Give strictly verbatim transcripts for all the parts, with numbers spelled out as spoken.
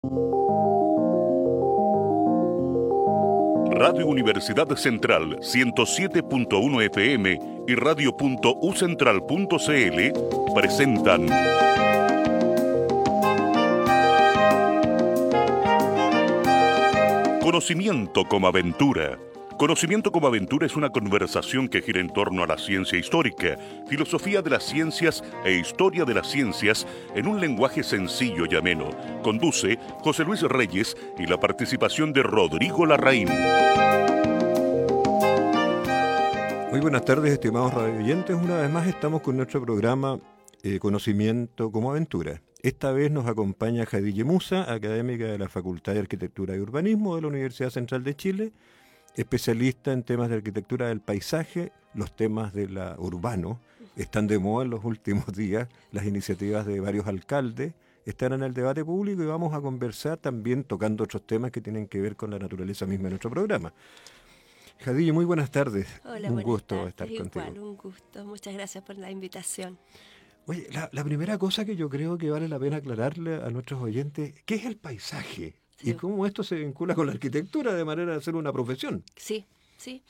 Radio Universidad Central ciento siete punto uno F M y radio punto u central punto c l presentan Conocimiento como aventura. Conocimiento como aventura es una conversación que gira en torno a la ciencia histórica, filosofía de las ciencias e historia de las ciencias en un lenguaje sencillo y ameno. Conduce José Luis Reyes y la participación de Rodrigo Larraín. Muy buenas tardes, estimados radioyentes. Una vez más estamos con nuestro programa eh, Conocimiento como aventura. Esta vez nos acompaña Jadille Musa, académica de la Facultad de Arquitectura y Urbanismo de la Universidad Central de Chile, especialista en temas de arquitectura del paisaje. Los temas de la urbano están de moda en los últimos días. Las iniciativas de varios alcaldes están en el debate público y vamos a conversar también tocando otros temas que tienen que ver con la naturaleza misma de nuestro programa. Jadille, muy buenas tardes. Hola, un buenas gusto tardes. estar Igual, contigo. un gusto. Muchas gracias por la invitación. Oye, la, la primera cosa que yo creo que vale la pena aclararle a nuestros oyentes, ¿qué es el paisaje? Sí. Y cómo esto se vincula con la arquitectura de manera de hacer una profesión. Sí, sí.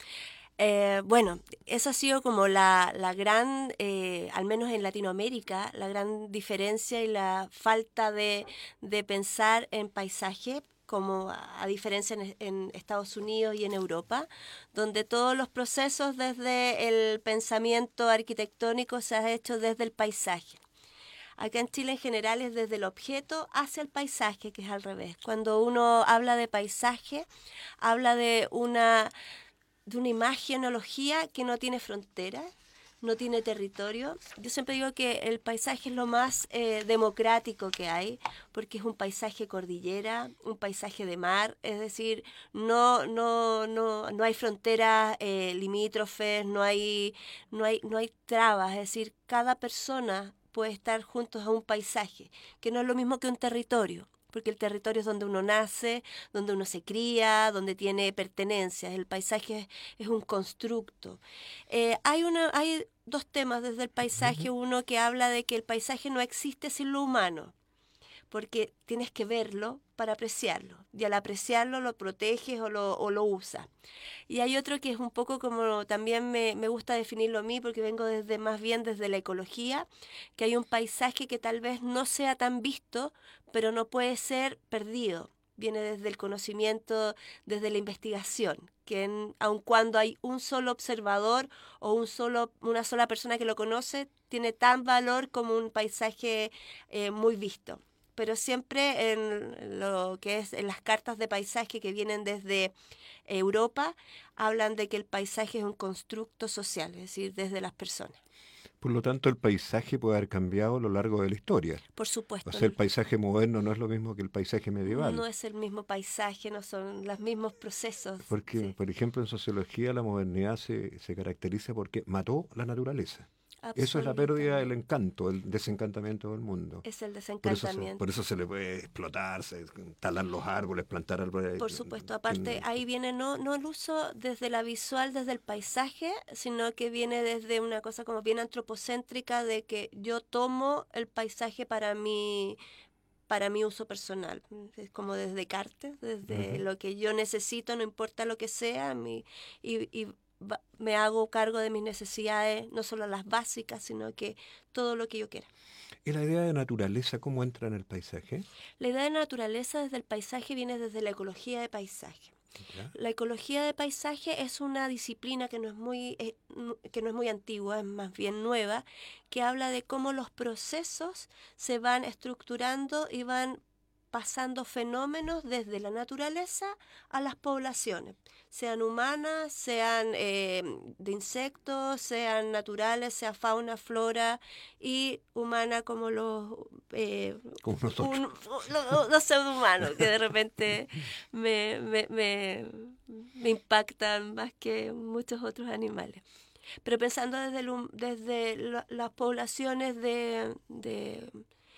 Eh, bueno, esa ha sido como la, la gran, eh, al menos en Latinoamérica, la gran diferencia y la falta de, de pensar en paisaje, como a, a diferencia en, en Estados Unidos y en Europa, donde todos los procesos desde el pensamiento arquitectónico se han hecho desde el paisaje. Acá en Chile en general es desde el objeto hacia el paisaje, que es al revés. Cuando uno habla de paisaje, habla de una, de una imagenología que no tiene fronteras, no tiene territorio. Yo siempre digo que el paisaje es lo más eh, democrático que hay, porque es un paisaje cordillera, un paisaje de mar, es decir, no, no, no, no hay fronteras eh, limítrofes, no hay, no hay, no hay trabas, es decir, cada persona puede estar juntos a un paisaje, que no es lo mismo que un territorio, porque el territorio es donde uno nace, donde uno se cría, donde tiene pertenencias. El paisaje es, es un constructo. Eh, hay, una, hay dos temas desde el paisaje, uno que habla de que el paisaje no existe sin lo humano, porque tienes que verlo para apreciarlo, y al apreciarlo lo proteges o lo, o lo usas. Y hay otro que es un poco como también me, me gusta definirlo a mí, porque vengo desde más bien desde la ecología, que hay un paisaje que tal vez no sea tan visto, pero no puede ser perdido. Viene desde el conocimiento, desde la investigación, que en, aun cuando hay un solo observador o un solo, una sola persona que lo conoce, tiene tan valor como un paisaje eh, muy visto. Pero siempre en lo que es en las cartas de paisaje que vienen desde Europa, hablan de que el paisaje es un constructo social, es decir, desde las personas. Por lo tanto, el paisaje puede haber cambiado a lo largo de la historia. Por O supuesto, sea, el paisaje moderno no es lo mismo que el paisaje medieval. no es el mismo paisaje, no son los mismos procesos. Porque, Sí. por ejemplo, en sociología la modernidad se, se caracteriza porque mató la naturaleza. Eso es la pérdida del encanto, el desencantamiento del mundo. Es el Por eso, se, desencantamiento. por eso se le puede explotar, se, talar los árboles, plantar árboles. Por supuesto, aparte en- ahí viene no, no el uso desde la visual, desde el paisaje, sino que viene desde una cosa como bien antropocéntrica de que yo tomo el paisaje para mi, para mi uso personal. Es como desde Descartes, desde Ujú. lo que yo necesito, no importa lo que sea, mi, y, y va- me hago cargo de mis necesidades, no solo las básicas, sino que todo lo que yo quiera. ¿Y la idea de naturaleza cómo entra en el paisaje? La idea de naturaleza desde el paisaje viene desde la ecología de paisaje. ¿Ya? La ecología de paisaje es una disciplina que no es muy eh, nu- que no es muy antigua, es más bien nueva, que habla de cómo los procesos se van estructurando y van pasando fenómenos desde la naturaleza a las poblaciones, sean humanas, sean eh, de insectos, sean naturales, sea fauna, flora y humana como los eh, Como nosotros. un, los, los pseudohumanos que de repente me, me, me, me impactan más que muchos otros animales. Pero pensando desde, el, hum- desde la- las poblaciones de, de,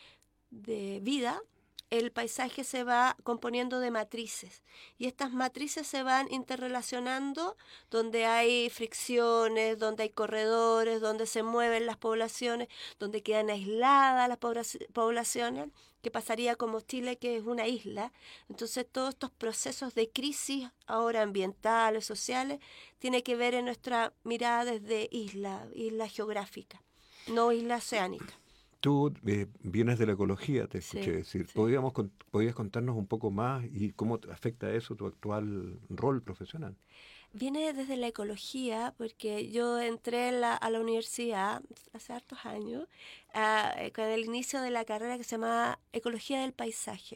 de vida, el paisaje se va componiendo de matrices y estas matrices se van interrelacionando donde hay fricciones, donde hay corredores, donde se mueven las poblaciones, donde quedan aisladas las poblaci- poblaciones que pasaría como Chile, que es una isla. Entonces todos estos procesos de crisis, ahora ambientales, sociales, tiene que ver en nuestra mirada desde isla, isla geográfica, no isla oceánica. Tú eh, vienes de la ecología, te escuché Sí, decir. sí. ¿Podríamos, con- ¿Podrías contarnos un poco más y cómo te afecta eso tu actual rol profesional? Viene desde la ecología, porque yo entré en la- a la universidad hace hartos años, ah, eh, con el inicio de la carrera que se llama Ecología del Paisaje,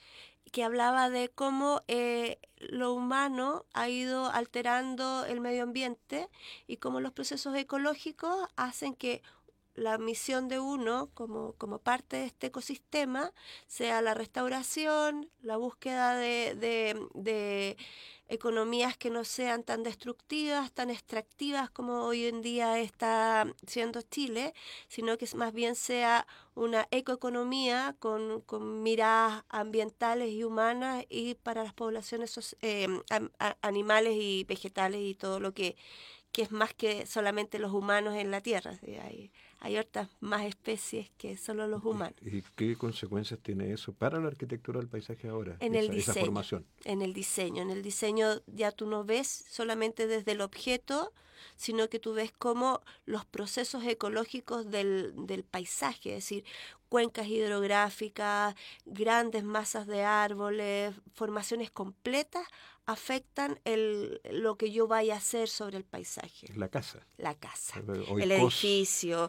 que hablaba de cómo eh, lo humano ha ido alterando el medio ambiente y cómo los procesos ecológicos hacen que la misión de uno como, como parte de este ecosistema sea la restauración, la búsqueda de, de, de economías que no sean tan destructivas, tan extractivas como hoy en día está siendo Chile, sino que más bien sea una ecoeconomía con, con miradas ambientales y humanas y para las poblaciones soci- eh, am- a- animales y vegetales y todo lo que, que es más que solamente los humanos en la Tierra. ¿Sí? Hay, hay otras más especies que solo los humanos. ¿Y, y qué consecuencias tiene eso para la arquitectura del paisaje ahora, En el esa, esa diseño, formación? en el diseño. En el diseño ya tú no ves solamente desde el objeto, sino que tú ves cómo los procesos ecológicos del, del paisaje, es decir, cuencas hidrográficas, grandes masas de árboles, formaciones completas, afectan el, lo que yo vaya a hacer sobre el paisaje. La casa. La casa, Hoy el cos- edificio,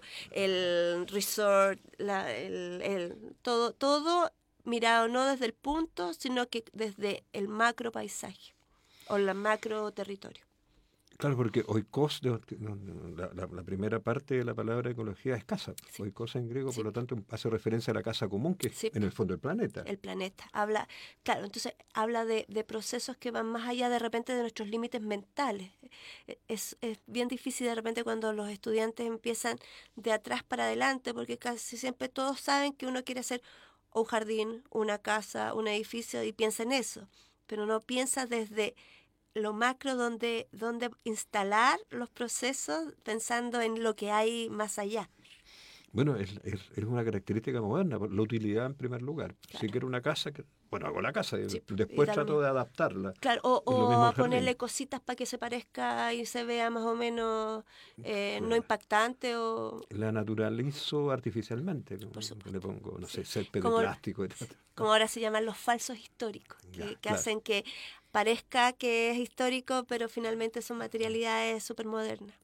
el resort, la, el, el- todo, todo mirado no desde el punto, sino que desde el macro paisaje o el macro territorio. Claro, porque oikos, de- no, no, la, la- la primera parte de la palabra ecología es casa. Sí. Oikos en griego, Sí. por lo tanto, hace referencia a la casa común, que es Sí. en el fondo el planeta. El planeta habla, claro, entonces habla de, de procesos que van más allá de repente de nuestros límites mentales. E- Es, es bien difícil de repente cuando los estudiantes empiezan de atrás para adelante, porque casi siempre todos saben que uno quiere hacer un jardín, una casa, un edificio y piensa en eso, pero no piensa desde lo macro donde, donde instalar los procesos pensando en lo que hay más allá. Bueno, es, es, es una característica moderna, por la utilidad en primer lugar. Si Claro. quiero una casa, que, bueno, hago la casa y Sí, y después da lo trato mismo. de adaptarla. Claro, o, Es lo o mismo a el jardín. ponerle cositas para que se parezca y se vea más o menos eh, no Claro. impactante o... La naturalizo artificialmente, como Por que supuesto, le pongo, no sé, sí. césped de Como, plástico y tal. como ahora se llaman los falsos históricos, que, Ya, que claro. hacen que parezca que es histórico, pero finalmente son materialidades súper modernas.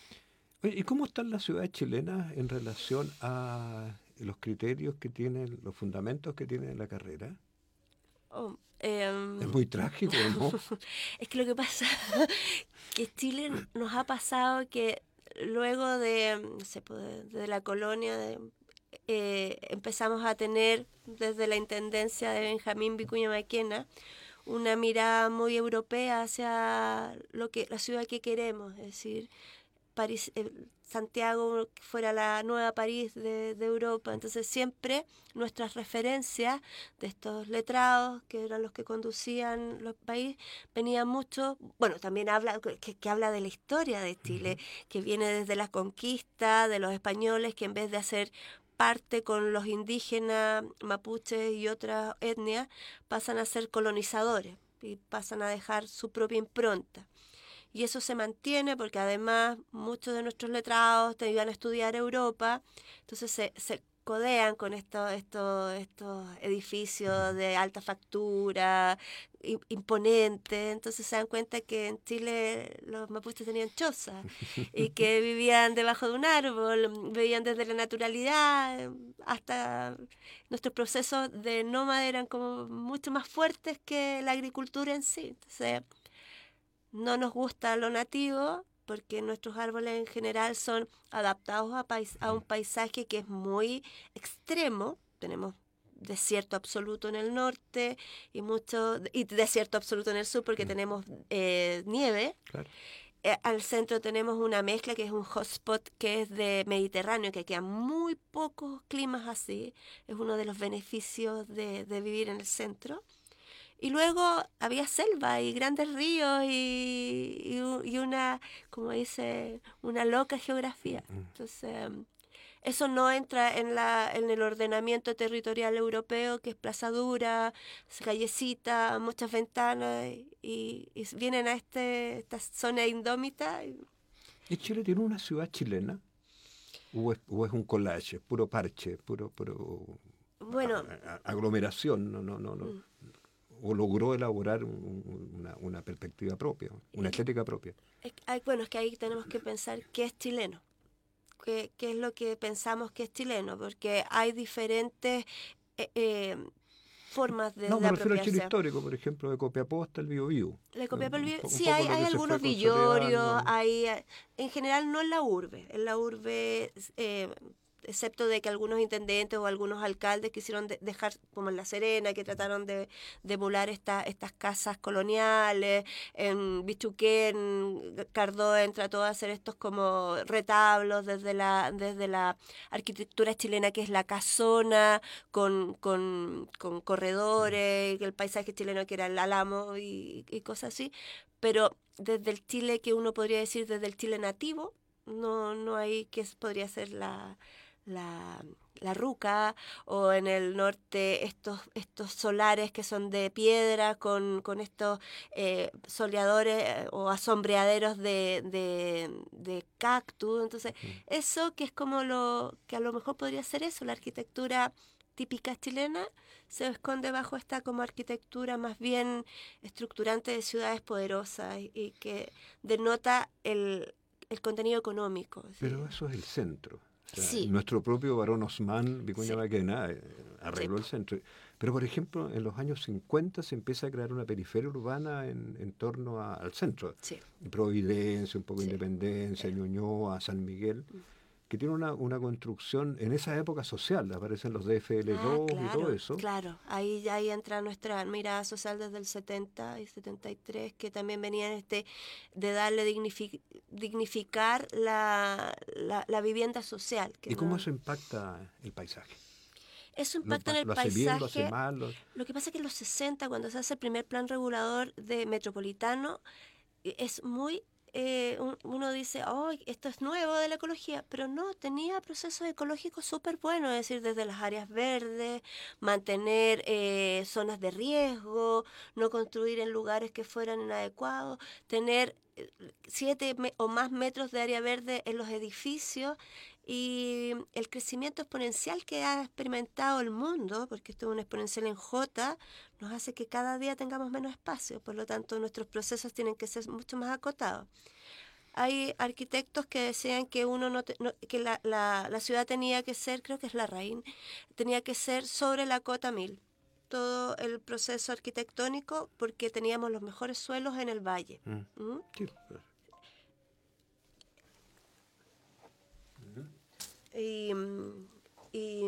Oye, ¿y cómo están las ciudades chilenas en relación a los criterios que tienen, los fundamentos que tienen la carrera? Oh, em, Es muy trágico, ¿no? es que lo que pasa que Chile nos ha pasado que luego de, no sé, pues, de, de la colonia de, eh, empezamos a tener desde la intendencia de Benjamín Vicuña Maquena una mirada muy europea hacia lo que la ciudad que queremos, es decir, París, eh, Santiago que fuera la nueva París de, de Europa. Entonces siempre nuestras referencias de estos letrados, que eran los que conducían los países, venían mucho, bueno, también habla que, que habla de la historia de Chile, uh-huh. que viene desde la conquista de los españoles, que en vez de hacer parte con los indígenas, mapuches y otras etnias, pasan a ser colonizadores y pasan a dejar su propia impronta. Y eso se mantiene porque además muchos de nuestros letrados te iban a estudiar a Europa, entonces se, se codean con estos, estos, estos edificios de alta factura, imponentes, entonces se dan cuenta que en Chile los mapuches tenían chozas y que vivían debajo de un árbol, vivían desde la naturalidad, hasta nuestros procesos de nómada eran como mucho más fuertes que la agricultura en sí. Entonces, no nos gusta lo nativo porque nuestros árboles en general son adaptados a, pais a un paisaje que es muy extremo. Tenemos desierto absoluto en el norte y mucho y desierto absoluto en el sur porque tenemos eh, nieve. Claro. Eh, al centro tenemos una mezcla que es un hotspot que es de Mediterráneo, que quedan muy pocos climas así. Es uno de los beneficios de, de vivir en el centro. Y luego había selva y grandes ríos y, y, y una, como dice, una loca geografía. Entonces, Eso no entra en la en el ordenamiento territorial europeo, que es plaza dura, callecita, muchas ventanas, y, y vienen a este esta zona indómita. Y... ¿Y Chile tiene una ciudad chilena? ¿O es, o es un collage, puro parche, puro, puro bueno, a, a, aglomeración? No, no, no, no. Mm. ¿O logró elaborar un, una, una perspectiva propia, una estética propia? Es, bueno, es que ahí tenemos que pensar qué es chileno. Qué, qué es lo que pensamos que es chileno, porque hay diferentes eh, eh, formas de, no, de me refiero al apropiarse. Chile histórico, por ejemplo, de Copiapó hasta el Biobío. De Copiapó al Biobío, un, sí, un hay, hay algunos villorios, hay, en general no en la urbe, en la urbe... Eh, excepto de que algunos intendentes o algunos alcaldes quisieron de dejar, como en La Serena, que trataron de, de emular esta, estas casas coloniales, en Bichuquén, Cardoen trató de hacer estos como retablos desde la, desde la arquitectura chilena, que es la casona, con, con, con corredores, el paisaje chileno que era el álamo y, y cosas así, pero desde el Chile que uno podría decir, desde el Chile nativo, no, no hay que podría ser la... La, la ruca, o en el norte estos estos solares que son de piedra con, con estos eh, soleadores eh, o asombreaderos de, de, de cactus. Entonces, uh-huh. Eso que es como lo que a lo mejor podría ser eso, la arquitectura típica chilena, se esconde bajo esta como arquitectura más bien estructurante de ciudades poderosas y, y que denota el, el contenido económico. Pero ¿sí? Eso es el centro. O sea, sí. Nuestro propio Barón Osman, Vicuña sí. Maquena, eh, arregló sí. el centro. Pero, por ejemplo, en los años cincuenta se empieza a crear una periferia urbana en, en torno a, al centro. Sí. Providencia, un poco sí. Independencia, sí. Ñuñoa, San Miguel, mm. que tiene una, una construcción en esa época social. Aparecen los D F L dos ah, claro, y todo eso. Claro, ahí ya ahí entra nuestra mirada social desde el setenta y setenta y tres, que también venían este, de darle dignific, dignificar la, la, la vivienda social. Que ¿Y cómo no... eso impacta el paisaje? Eso impacta lo, en el lo paisaje. Hace bien, lo, hace mal, lo... lo que pasa es que en los sesenta, cuando se hace el primer plan regulador de metropolitano, es muy... Eh, uno dice, oh, esto es nuevo de la ecología, pero no, tenía procesos ecológicos súper buenos, es decir, desde las áreas verdes, mantener eh, zonas de riesgo, no construir en lugares que fueran inadecuados, tener siete o más metros de área verde en los edificios, y el crecimiento exponencial que ha experimentado el mundo, porque esto es una exponencial en J, nos hace que cada día tengamos menos espacio, por lo tanto nuestros procesos tienen que ser mucho más acotados. Hay arquitectos que decían que uno no, te, no que la, la, la ciudad tenía que ser, creo que es Larraín, tenía que ser sobre la cota mil, todo el proceso arquitectónico, porque teníamos los mejores suelos en el valle. Mm. ¿Mm? Sí. Y, y,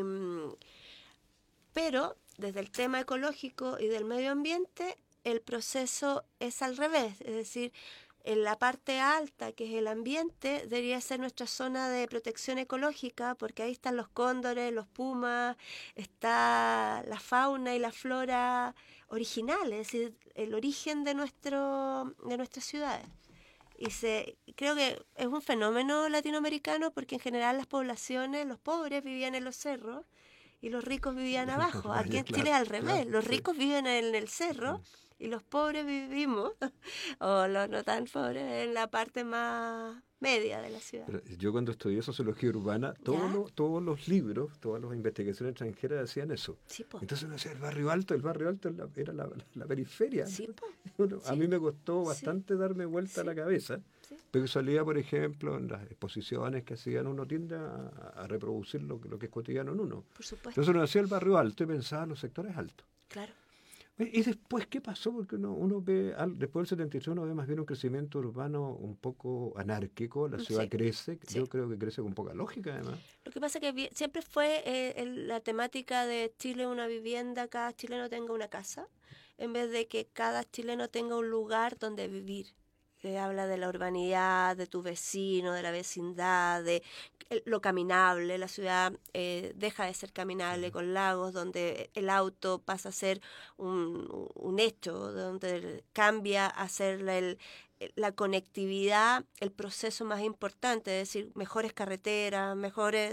pero desde el tema ecológico y del medio ambiente, el proceso es al revés, es decir, en la parte alta, que es el ambiente, debería ser nuestra zona de protección ecológica, porque ahí están los cóndores, los pumas, está la fauna y la flora originales, es decir, el origen de, nuestro, de nuestras ciudades. Y se, creo que es un fenómeno latinoamericano, porque en general las poblaciones, los pobres vivían en los cerros y los ricos vivían abajo. Aquí en Chile es al revés, los ricos viven en el cerro y los pobres vivimos, o los no tan pobres, en la parte más media de la ciudad. Pero yo cuando estudié sociología urbana, todos los, todos los libros, todas las investigaciones extranjeras decían eso. Sí, entonces uno decía, el barrio alto, el barrio alto era la, era la, la periferia. Sí, uno, sí. A mí me costó bastante sí. darme vuelta sí. a la cabeza, sí. pero salía, por ejemplo, en las exposiciones que hacían, uno tiende a, a reproducir lo, lo que es cotidiano en uno. Por supuesto. Entonces uno decía el barrio alto y pensaba en los sectores altos. Claro. ¿Y después qué pasó? Porque uno, uno ve, al, después del setenta y tres uno ve más bien un crecimiento urbano un poco anárquico, la ciudad sí, crece, sí. Yo creo que crece con poca lógica además. Lo que pasa es que siempre fue eh, el, la temática de Chile una vivienda, cada chileno tenga una casa, en vez de que cada chileno tenga un lugar donde vivir. Que habla de la urbanidad, de tu vecino, de la vecindad, de lo caminable. La ciudad eh, deja de ser caminable con lagos, donde el auto pasa a ser un, un hecho, donde cambia a ser la, el, la conectividad el proceso más importante, es decir, mejores carreteras, mejores...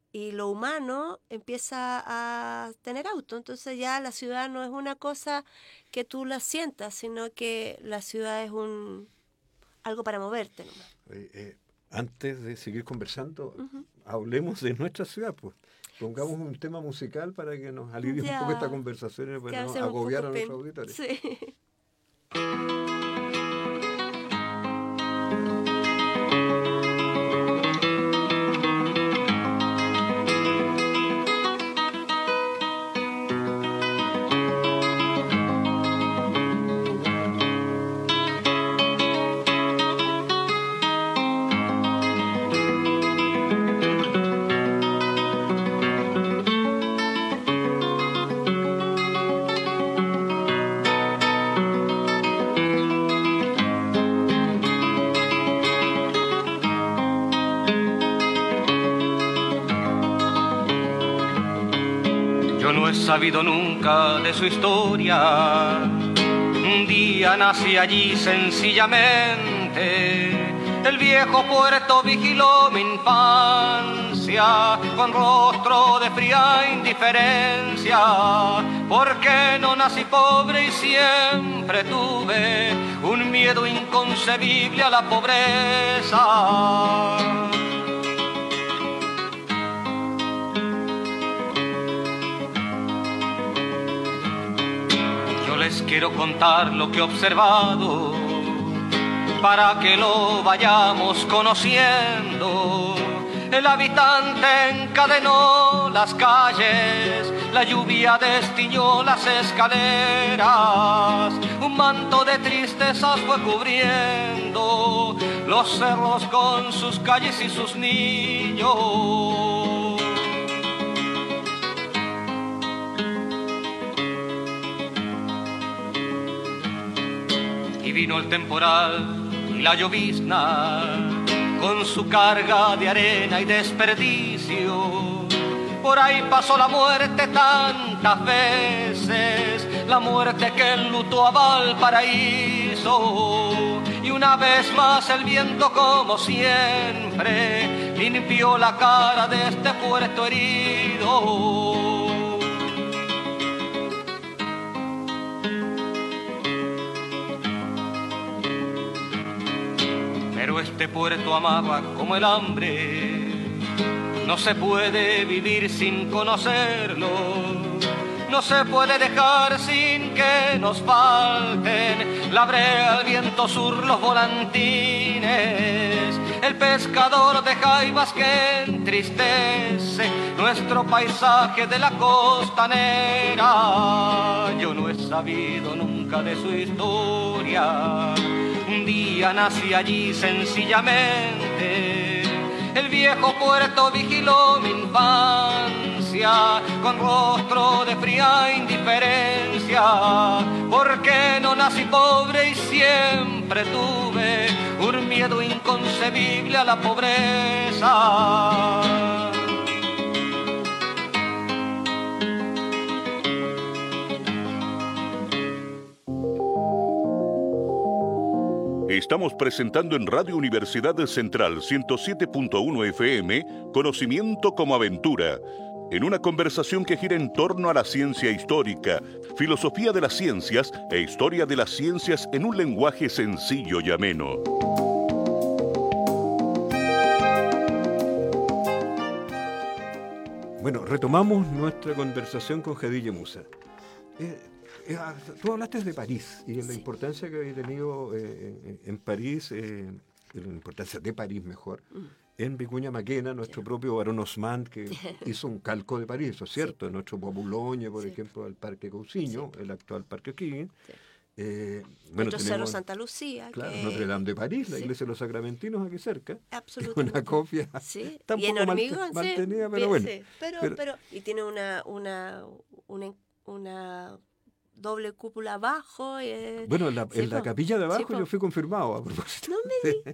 y lo humano empieza a tener auto. Entonces ya la ciudad no es una cosa que tú la sientas, sino que la ciudad es un algo para moverte nomás. Eh, eh, antes de seguir conversando, uh-huh. hablemos de nuestra ciudad, pues. Pongamos un tema musical para que nos alivie ya. un poco esta conversación y para no agobiar a nuestros auditores. Sí. Sabido nunca de su historia, un día nací allí sencillamente, el viejo puerto vigiló mi infancia, con rostro de fría indiferencia, porque no nací pobre y siempre tuve un miedo inconcebible a la pobreza. Les quiero contar lo que he observado para que lo vayamos conociendo. El habitante encadenó las calles, la lluvia destiñó las escaleras, un manto de tristezas fue cubriendo los cerros con sus calles y sus niños. Y vino el temporal y la llovizna con su carga de arena y desperdicio. Por ahí pasó la muerte tantas veces, la muerte que enlutó a Valparaíso. Y una vez más el viento, como siempre, limpió la cara de este puerto herido. Pero este puerto amaba como el hambre, no se puede vivir sin conocerlo, no se puede dejar sin que nos falten la brea, el viento sur, los volantines, el pescador de jaivas que entristece nuestro paisaje de la costanera. Yo no he sabido nunca de su historia, un día nací allí sencillamente, el viejo puerto vigiló mi infancia, con rostro de fría indiferencia, porque no nací pobre y siempre tuve un miedo inconcebible a la pobreza. Estamos presentando en Radio Universidad Central ciento siete punto uno F M Conocimiento como Aventura, en una conversación que gira en torno a la ciencia histórica, filosofía de las ciencias e historia de las ciencias en un lenguaje sencillo y ameno. Bueno, retomamos nuestra conversación con Khadija Musa. Eh, eh, tú hablaste de París y de la sí. importancia que había tenido eh, en París, eh, la importancia de París mejor, mm. en Vicuña Maquena, nuestro sí. propio Barón Osman, que hizo un calco de París, ¿eso es cierto? Sí. Nuestro Boulogne, por sí. ejemplo, el Parque Cousiño, sí. el actual Parque O'Higgins. Sí. Eh, bueno, nuestro Cerro Santa Lucía. Claro, que... Notre Dame de París, la sí. iglesia de los Sacramentinos aquí cerca. Absolutamente. Una copia sí. tampoco y en hormigón, mal, sí. mantenida, pero Bien, bueno. Sí. Pero, pero, pero, y tiene una, una, una, una doble cúpula abajo. Eh, bueno, en la, sí, en la po. capilla de abajo Sí, po. yo fui confirmado a propósito. No me di.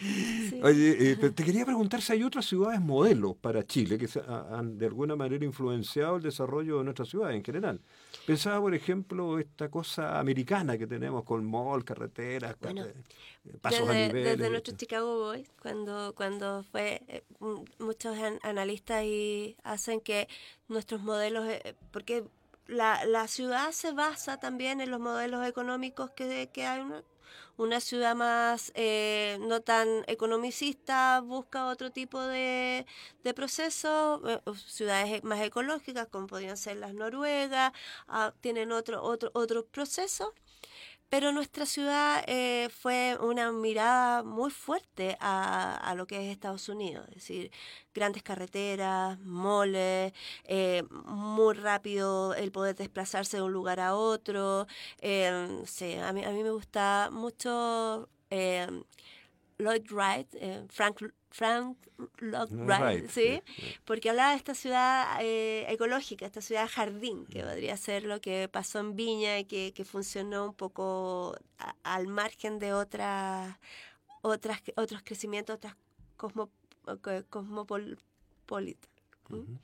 Sí. Oye, eh, pero te quería preguntar si hay otras ciudades modelos para Chile que se, ha- han de alguna manera influenciado el desarrollo de nuestra ciudad en general. Pensaba, por ejemplo, esta cosa americana que tenemos con mall, carreteras, Bueno, car- eh, pasos a Desde, niveles. desde nuestro Chicago Boys, cuando, cuando fue, eh, m- muchos an- analistas y hacen que nuestros modelos, eh, porque la, la ciudad se basa también en los modelos económicos que, que hay. Una, una ciudad más eh, no tan economicista busca otro tipo de, de procesos, eh, ciudades e- más ecológicas como podrían ser las noruegas, ah, tienen otro, otro, otros procesos. Pero nuestra ciudad eh, fue una mirada muy fuerte a, a lo que es Estados Unidos, es decir, grandes carreteras, moles, eh, muy rápido el poder desplazarse de un lugar a otro. Eh, sí, a mí, a mí me gusta mucho eh, Lloyd Wright, eh, Frank, Frank Lloyd No, Wright, right, ¿sí? sí, sí. Porque hablaba de esta ciudad eh, ecológica, esta ciudad jardín, que podría ser lo que pasó en Viña y que, que funcionó un poco a- al margen de otras, otras, otros crecimientos, otras cosmo, co- cosmopolitas. ¿Mm? Ujú.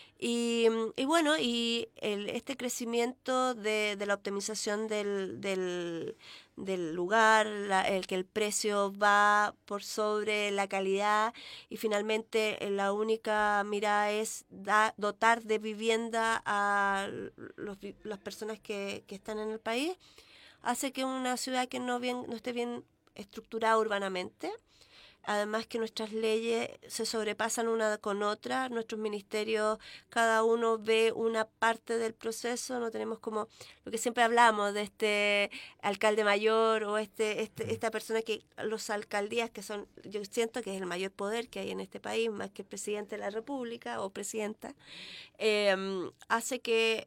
Y, mm, y bueno, y el, este crecimiento de, de la optimización del, del, del lugar, la- el que el precio va por sobre la calidad y finalmente eh, la única mirada es da- dotar de vivienda a los vi- las personas que, que están en el país, hace que una ciudad que no, bien, no esté bien estructurada urbanamente. Además que nuestras leyes se sobrepasan una con otra, nuestros ministerios, cada uno ve una parte del proceso, no tenemos como lo que siempre hablamos de este alcalde mayor o este, este esta persona que los alcaldías que son, yo siento que es el mayor poder que hay en este país, más que el presidente de la República o presidenta, eh, hace que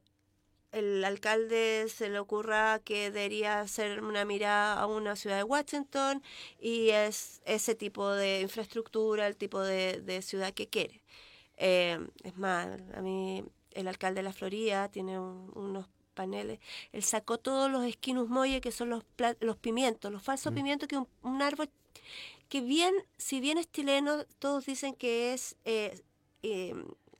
el alcalde se le ocurra que debería hacer una mirada a una ciudad de Washington y es ese tipo de infraestructura, el tipo de, de ciudad que quiere. Eh, es más, a mí el alcalde de la Florida tiene un- unos paneles, él sacó todos los esquinus molle, que son los, pla- los pimientos, los falsos Mm. pimientos, que un, un árbol que bien, si bien es chileno, todos dicen que es... eh, eh,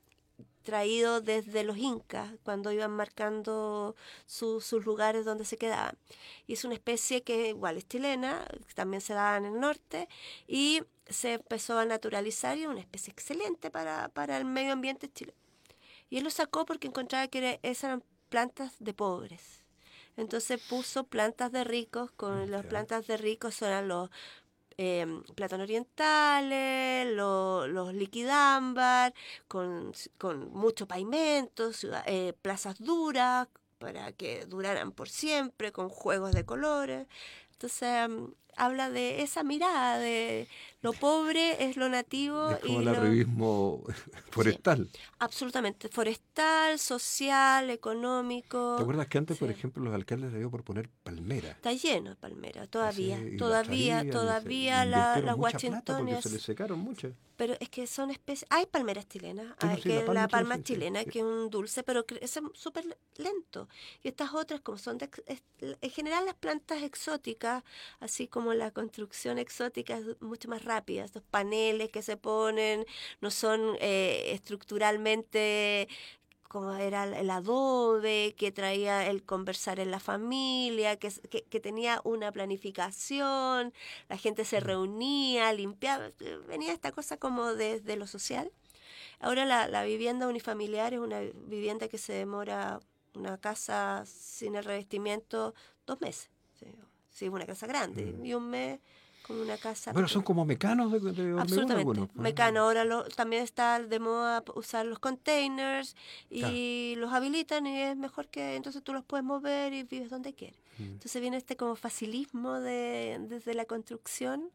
traído desde los incas, cuando iban marcando su- sus lugares donde se quedaban. Y es una especie que igual es chilena, también se da en el norte, y se empezó a naturalizar y es una especie excelente para, para el medio ambiente chileno. Y él lo sacó porque encontraba que era- esas eran plantas de pobres. Entonces puso plantas de ricos, con las Ya. plantas de ricos eran los eh, plátanos orientales, lo- los liquidámbar, con, con mucho pavimento, ciudad- eh, plazas duras para que duraran por siempre, con juegos de colores. Entonces mm, habla de esa mirada de lo pobre es lo nativo Es como y el lo... arribismo forestal. Absolutamente, forestal, social, ¿Te económico. acuerdas que antes, por Sí. ejemplo, los alcaldes le dio por poner palmera? Está lleno de palmeras, todavía, Así, y las todavía, traían y se- todavía y la- invirtieron las mucha plata porque Washingtonias. se les secaron muchas. Pero es que son especies. Hay palmeras chilenas, Sí, no, hay sí, que la la palma palma, chilena, sí, sí, chilena, sí. que es un dulce, pero cre- es súper lento. Y estas otras, como son de, ex- es- en general las plantas exóticas, así como la construcción exótica es mucho más rápida. Estos paneles que se ponen no son eh, estructuralmente como era el el adobe, que traía el conversar en la familia, que, s- que, que tenía una planificación, la gente se reunía, limpiaba, eh, venía esta cosa como desde lo social. Ahora la, la vivienda unifamiliar es una vivienda que se demora, una casa sin el revestimiento, dos meses. Sí, sí, una casa grande, Mm. y un mes como una casa Bueno, son pequeña. como mecanos de, de hormigón Absolutamente. algunos. ¿no? Mecano. Ahora lo, también está de moda p- usar los containers Claro. y los habilitan y es mejor que entonces tú los puedes mover y vives donde quieres. Mm. Entonces viene este como facilismo de, desde la construcción,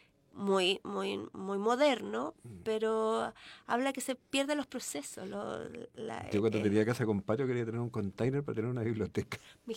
muy, muy, muy moderno, Mm. pero habla que se pierden los procesos. Lo, la, Yo cuando eh, tenía casa con patio quería tener un container para tener una biblioteca. mi-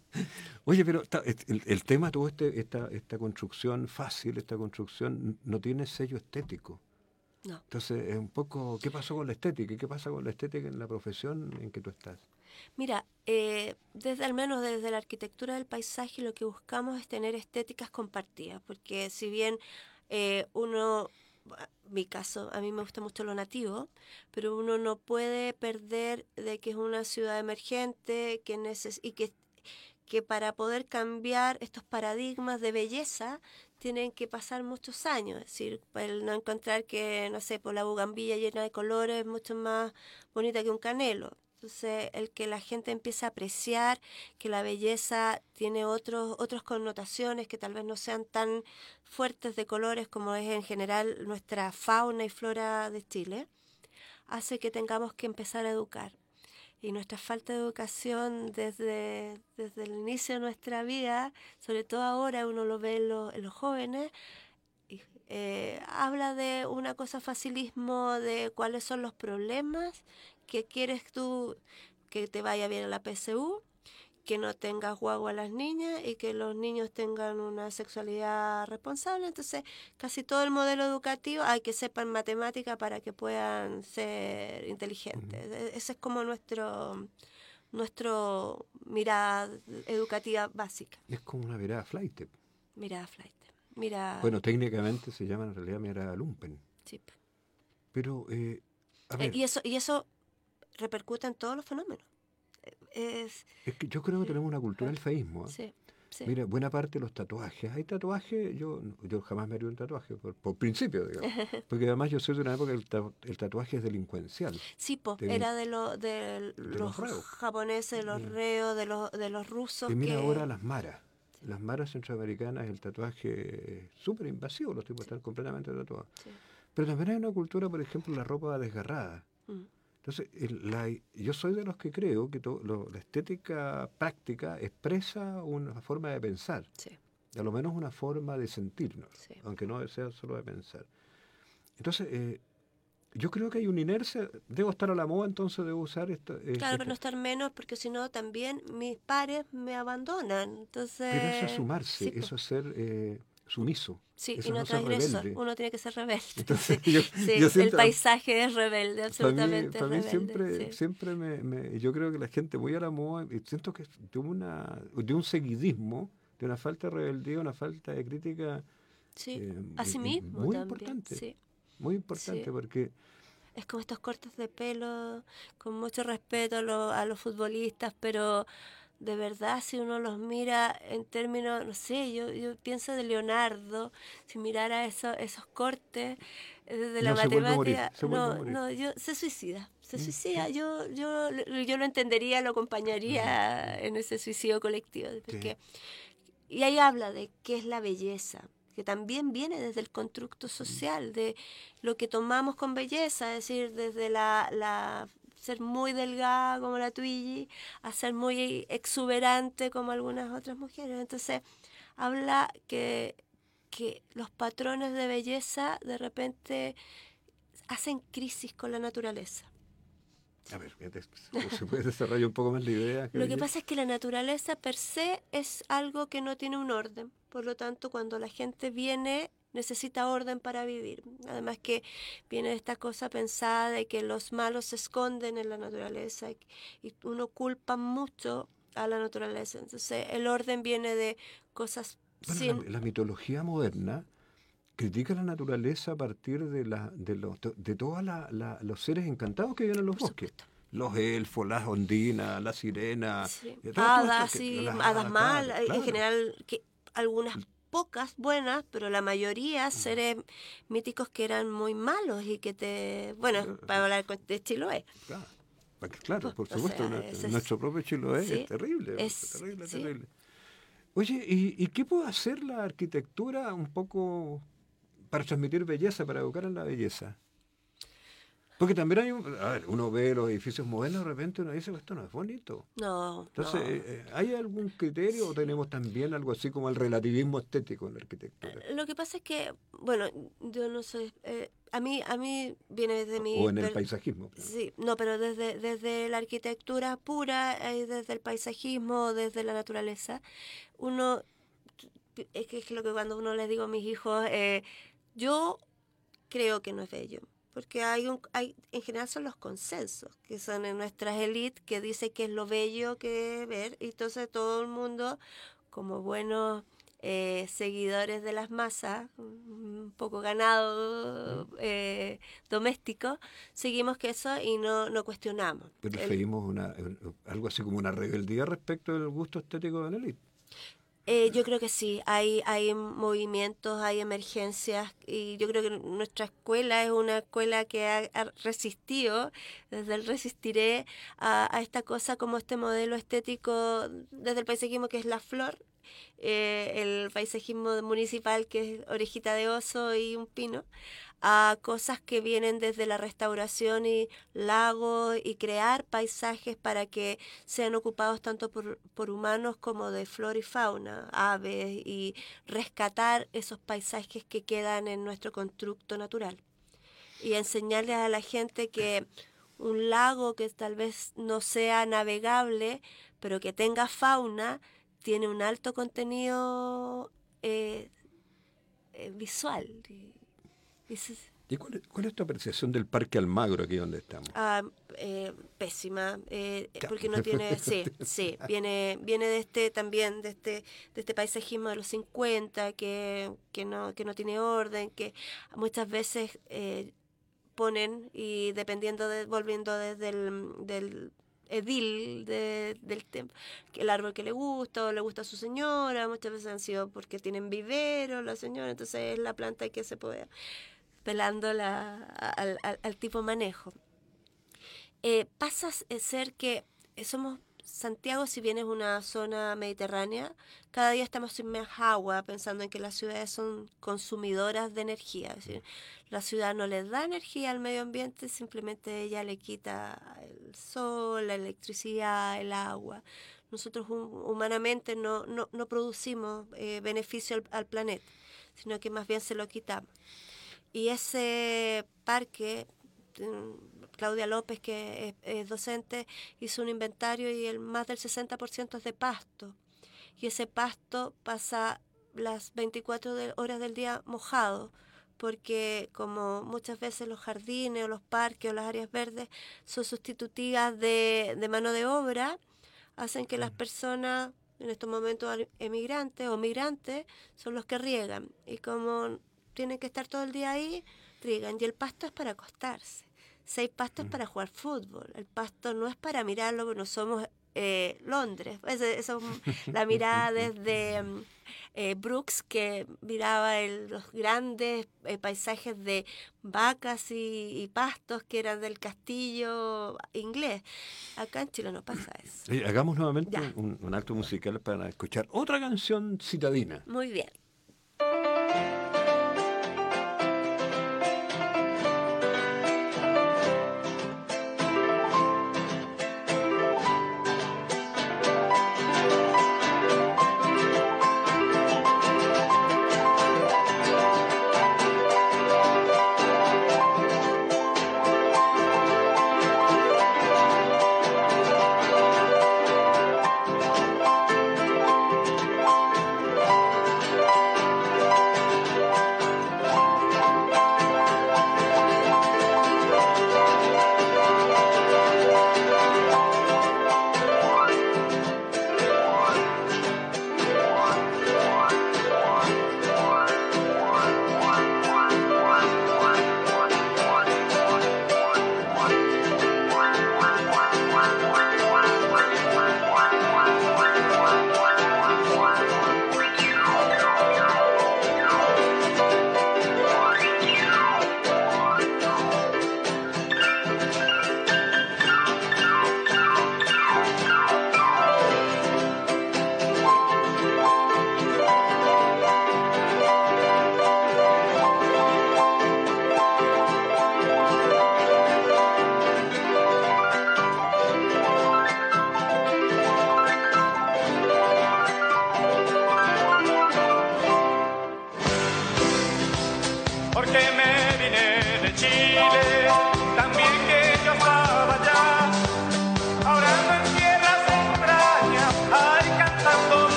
Oye, pero está- el, el tema, todo este, esta, esta construcción fácil, esta construcción no tiene sello estético. no. Entonces, es un poco, ¿qué pasó con la estética? ¿Y qué pasa con la estética en la profesión en que tú estás? Mira, eh, desde al menos desde la arquitectura del paisaje lo que buscamos es tener estéticas compartidas, porque si bien eh, uno, mi caso, a mí me gusta mucho lo nativo, pero uno no puede perder de que es una ciudad emergente que neces y que que para poder cambiar estos paradigmas de belleza tienen que pasar muchos años, es decir, el no encontrar que, no sé, por la bugambilla llena de colores es mucho más bonita que un canelo. Entonces, el que la gente empiece a apreciar que la belleza tiene otros, otras connotaciones que tal vez no sean tan fuertes de colores como es en general nuestra fauna y flora de Chile, hace que tengamos que empezar a educar. Y nuestra falta de educación desde, desde el inicio de nuestra vida, sobre todo ahora uno lo ve en, lo, en los jóvenes, eh, habla de una cosa facilismo, de cuáles son los problemas que quieres tú que te vaya bien en la P S U, que no tengas guagua a las niñas y que los niños tengan una sexualidad responsable. Entonces, casi todo el modelo educativo hay que sepan matemática para que puedan ser inteligentes. Uh-huh. Ese es como nuestro nuestro mirada educativa básica. Es como una mirada flight. Mirada flight. Mirada... Bueno, técnicamente se llama en realidad mirada lumpen. Sí. Pero, eh, a ver... Eh, y eso y eso repercute en todos los fenómenos. Es, es que yo creo que tenemos una cultura del feísmo. ¿eh? Sí, sí. Mira, buena parte de los tatuajes. Hay tatuajes, yo yo jamás me haría un tatuaje, por, por principio, digamos. Porque además yo soy de una época que el, ta, el tatuaje es delincuencial. Sí, po, de, era de, lo, de, de los, los japoneses, de los sí. reos, de los, de los rusos. Y mira que... ahora las maras. Las maras centroamericanas, el tatuaje es súper invasivo, los tipos sí. están completamente tatuados. Sí. Pero también hay una cultura, por ejemplo, la ropa desgarrada. Mm. Entonces, el, la, yo soy de los que creo que to, lo, la estética práctica expresa una forma de pensar, sí. a lo menos una forma de sentirnos, sí. aunque no sea solo de pensar. Entonces, eh, yo creo que hay una inercia, debo estar a la moda, entonces debo usar esto. Eh, claro, este, pero no estar menos, porque si no también mis pares me abandonan. Entonces, pero eso es sumarse, sí, eso es ser... Eh, sumiso. Sí, eso y no, no transgresor. Uno tiene que ser rebelde. Entonces, sí, yo, sí, yo siento, el paisaje es rebelde, absolutamente para mí, para mí rebelde. siempre, sí. siempre me, me, yo creo que la gente muy a la moda, y siento que de, una, de un seguidismo, de una falta de rebeldía, una falta de crítica. Sí, eh, a sí mismo muy también. importante. Sí. Muy importante sí. porque... Es como estos cortes de pelo, con mucho respeto a, lo, a los futbolistas, pero de verdad si uno los mira en términos, no sé, yo, yo pienso de Leonardo, si mirara eso, esos cortes desde la no, matemática, se no, morir. no, yo se suicida, se suicida, yo, yo, yo lo entendería, lo acompañaría uh-huh. en ese suicidio colectivo, porque, sí. y ahí habla de qué es la belleza, que también viene desde el constructo social, de lo que tomamos con belleza, es decir, desde la, la ser muy delgada como la Twiggy, a ser muy exuberante como algunas otras mujeres. Entonces, habla que, que los patrones de belleza de repente hacen crisis con la naturaleza. A ver, ¿se puede desarrollar un poco más la idea? Lo que pasa es que la naturaleza per se es algo que no tiene un orden. Por lo tanto, cuando la gente viene, necesita orden para vivir. Además que viene esta cosa pensada de que los malos se esconden en la naturaleza y, y uno culpa mucho a la naturaleza. Entonces, el orden viene de cosas bueno, sin... la, la mitología moderna critica la naturaleza a partir de la de los de todos la, la, los seres encantados que viven en los Por bosques. Supuesto. Los elfos, las ondinas, las sirenas, sí. eh, hadas, sí, las hadas hadas, mal, claro, en claro. general que algunas pocas buenas, pero la mayoría seres míticos que eran muy malos y que te, bueno, para hablar de Chiloé. Claro, claro, por o supuesto, sea, nuestro, es, nuestro propio Chiloé sí, es terrible, es, es terrible, sí. terrible. Oye, ¿y, ¿y qué puede hacer la arquitectura un poco para transmitir belleza, para educar en la belleza? Porque también hay un... A ver, uno ve los edificios modernos, de repente uno dice, esto no es bonito. No, Entonces, no. Eh, ¿hay algún criterio sí. o tenemos también algo así como el relativismo estético en la arquitectura? Lo que pasa es que, bueno, yo no sé... Eh, a mí a mí viene desde mi... O en el paisajismo. Claro. Sí, no, pero desde, desde la arquitectura pura, eh, desde el paisajismo, desde la naturaleza, uno... Es que es lo que cuando uno les digo a mis hijos, eh, yo creo que no es bello. porque hay un, hay, en general son los consensos, que son en nuestras élites, que dicen que es lo bello que ver, y entonces todo el mundo, como buenos eh, seguidores de las masas, un poco ganado eh, doméstico, seguimos que eso y no, no cuestionamos. Pero El- seguimos una, algo así como una rebeldía respecto del gusto estético de la élite. Eh, yo creo que sí, hay, hay movimientos, hay emergencias y yo creo que nuestra escuela es una escuela que ha, ha resistido, desde el resistiré a, a esta cosa como este modelo estético desde el paisajismo que es la flor, eh, el paisajismo municipal que es orejita de oso y un pino, a cosas que vienen desde la restauración y lagos y crear paisajes para que sean ocupados tanto por, por humanos como de flora y fauna, aves, y rescatar esos paisajes que quedan en nuestro constructo natural. Y enseñarles a la gente que un lago que tal vez no sea navegable, pero que tenga fauna, tiene un alto contenido eh, eh, visual. Y, y se- ¿Y cuál, es- cuál es tu apreciación del Parque Almagro aquí donde estamos? Ah, eh, pésima, eh, Ya. porque no tiene, sí, sí, viene, viene de este también, de este, de este paisajismo de los cincuenta, que, que no, que no tiene orden, que muchas veces eh, ponen, y dependiendo de, volviendo desde el del edil de, del tem- que el árbol que le gusta o le gusta a su señora, muchas veces han sido porque tienen vivero la señora, entonces es la planta que se puede pelando la, al, al, al tipo manejo. Eh, pasa a ser que somos Santiago, si bien es una zona mediterránea, cada día estamos sin más agua, pensando en que las ciudades son consumidoras de energía. Es decir, la ciudad no le da energía al medio ambiente, simplemente ella le quita el sol, la electricidad, el agua. Nosotros humanamente no, no, no producimos eh, beneficio al, al planeta, sino que más bien se lo quitamos. Y ese parque, Claudia López, que es, es docente, hizo un inventario y el más del sesenta por ciento es de pasto. Y ese pasto pasa las veinticuatro de, horas del día mojado, porque como muchas veces los jardines o los parques o las áreas verdes son sustitutivas de, de mano de obra, hacen que las personas, en estos momentos emigrantes o migrantes, son los que riegan. Y como tienen que estar todo el día ahí, riegan. Y el pasto es para acostarse. Si hay pasto es para jugar fútbol. El pasto no es para mirarlo, porque no somos eh, Londres. Esa es la mirada desde eh, Brooks, que miraba el, los grandes eh, paisajes de vacas y, y pastos que eran del castillo inglés. Acá en Chile no pasa eso. Eh, hagamos nuevamente Ya. un, un acto musical para escuchar otra canción citadina. Muy bien.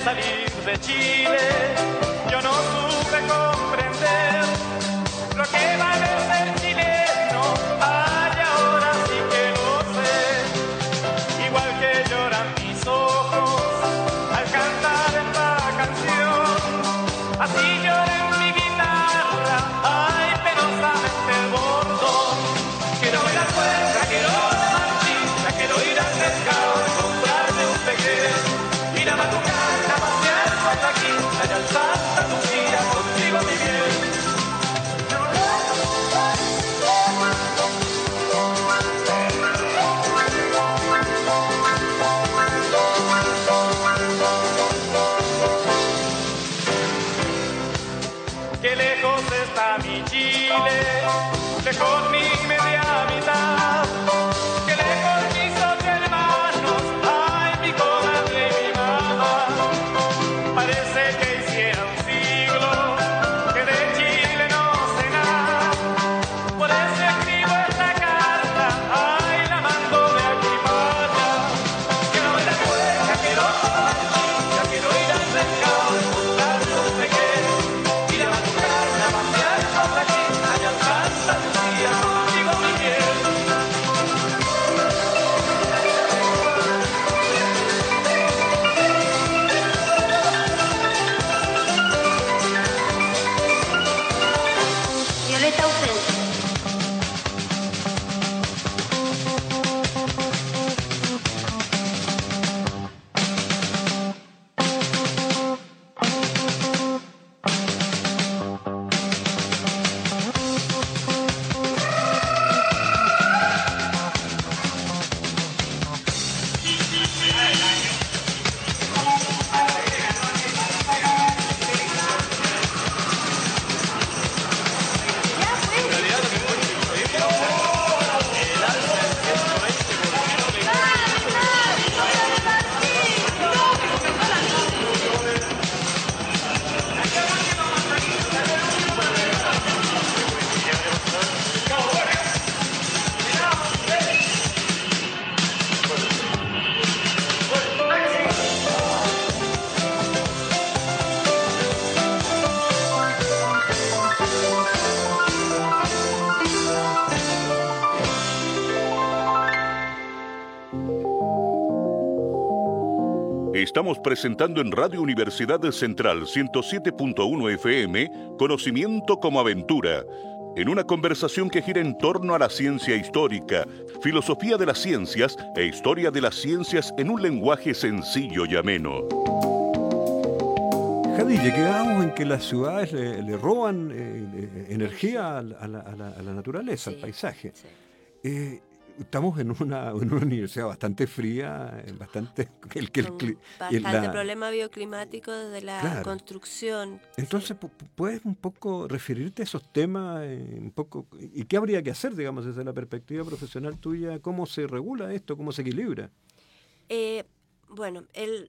salir de Chile, yo no supe comprender lo que vale ser chileno. Ay, ahora sí que lo sé. Igual que lloran mis ojos al cantar esta canción, así llora en mi guitarra, ay, penosamente el bordón. Quiero ir a Cuenca, quiero ir a Manchita, quiero ir al mercado y comprarme un pequeño. Ir a Matucán, a pasear por la quinta y al Santa Lucía contigo mi bien. Qué lejos está mi Chile, lejos mi media mitad. Qué lejos mis ocho hermanos, ay, mi comadre y mi mamá. Parece que hiciera un siglo que de Chile no sé nada. Por eso escribo esta carta, ay, la mando de aquí para allá. Quiero ir a Cuenca, quiero ir a Manchita, quiero ir al mercado y comprarme un pequeño. Ir a Matucán, a pasear por la quinta y al Santa Lucía contigo mi bien. Violeta ausente. Estamos presentando en Radio Universidad Central ciento siete punto uno F M Conocimiento como Aventura, en una conversación que gira en torno a la ciencia histórica, filosofía de las ciencias e historia de las ciencias en un lenguaje sencillo y ameno. Jadille, quedamos en que las ciudades le, le roban eh, energía a la, a, la, a la naturaleza, Sí, al paisaje. sí. Eh, estamos en una, en una universidad bastante fría, eh, bastante... El, que el Con cli- bastante la- problema bioclimático desde la Claro. construcción. Entonces, pu- pu- ¿puedes un poco referirte a esos temas? eh, un poco ¿Y qué habría que hacer, digamos, desde la perspectiva profesional tuya? ¿Cómo se regula esto? ¿Cómo se equilibra? Eh, bueno, el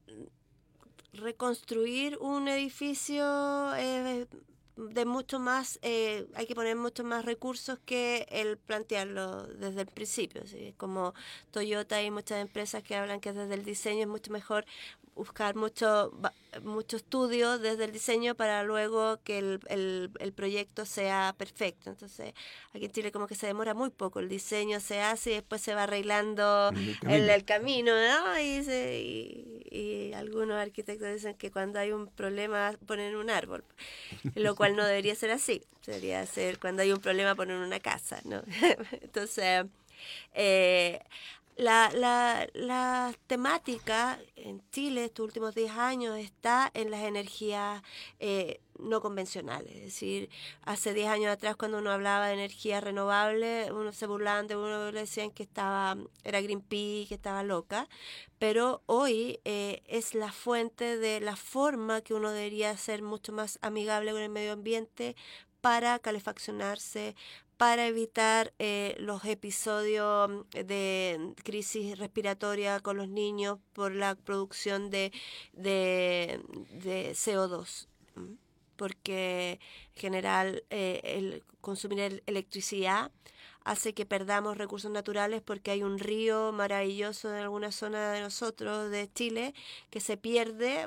reconstruir un edificio eh, de mucho más, eh, hay que poner muchos más recursos que el plantearlo desde el principio. ¿Sí? Como Toyota y muchas empresas que hablan que desde el diseño es mucho mejor buscar mucho ba- mucho estudio desde el diseño para luego que el, el, el proyecto sea perfecto. Entonces, aquí en Chile como que se demora muy poco. El diseño se hace y después se va arreglando En el el, camino. el camino, ¿no? Y, se- y, y algunos arquitectos dicen que cuando hay un problema ponen un árbol, lo cual no debería ser así. Debería ser cuando hay un problema ponen una casa, ¿no? Entonces, eh, la, la, la temática en Chile estos últimos diez años está en las energías eh, no convencionales. Es decir, hace diez años atrás cuando uno hablaba de energía renovable, uno se burlaban de uno, le decían que estaba, era Greenpeace, que estaba loca, pero hoy eh, es la fuente de la forma que uno debería ser mucho más amigable con el medio ambiente para calefaccionarse, para evitar eh, los episodios de crisis respiratoria con los niños por la producción de, de, de C O dos. ¿m? Porque en general eh, el consumir el- electricidad hace que perdamos recursos naturales porque hay un río maravilloso en alguna zona de nosotros, de Chile, que se pierde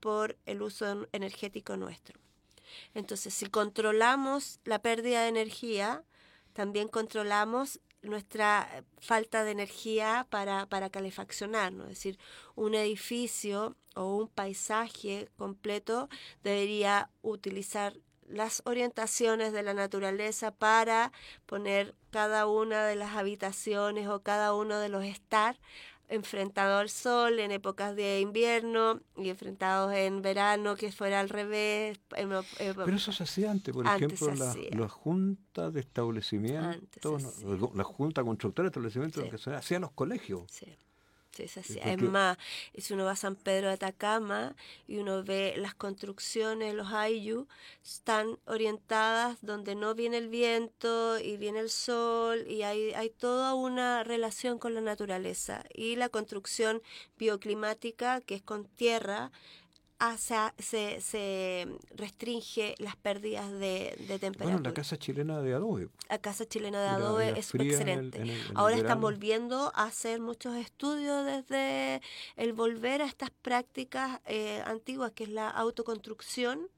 por el uso energético nuestro. Entonces, si controlamos la pérdida de energía, también controlamos nuestra falta de energía para, para calefaccionarnos. Es decir, un edificio o un paisaje completo debería utilizar las orientaciones de la naturaleza para poner cada una de las habitaciones o cada uno de los estar enfrentado al sol en épocas de invierno y enfrentados en verano, que fuera al revés. Pero eso se hacía antes, por Antes ejemplo, se la, hacía. las juntas de establecimiento, Antes se no, hacía. la junta constructora de establecimientos, Sí. que se hacían los colegios. Sí. Sí, se hacía. ¿por Es qué? más, si uno va a San Pedro de Atacama y uno ve las construcciones, los ayllu, están orientadas donde no viene el viento y viene el sol, y hay, hay toda una relación con la naturaleza. Y la construcción bioclimática, que es con tierra, hace, se, se restringe las pérdidas de, de temperatura. Bueno, la casa chilena de adobe. La casa chilena de Era- adobe era es fría en el- excelente. en el- en el Ahora están verano. volviendo a hacer muchos estudios desde el volver a estas prácticas eh, antiguas, que es la autoconstrucción,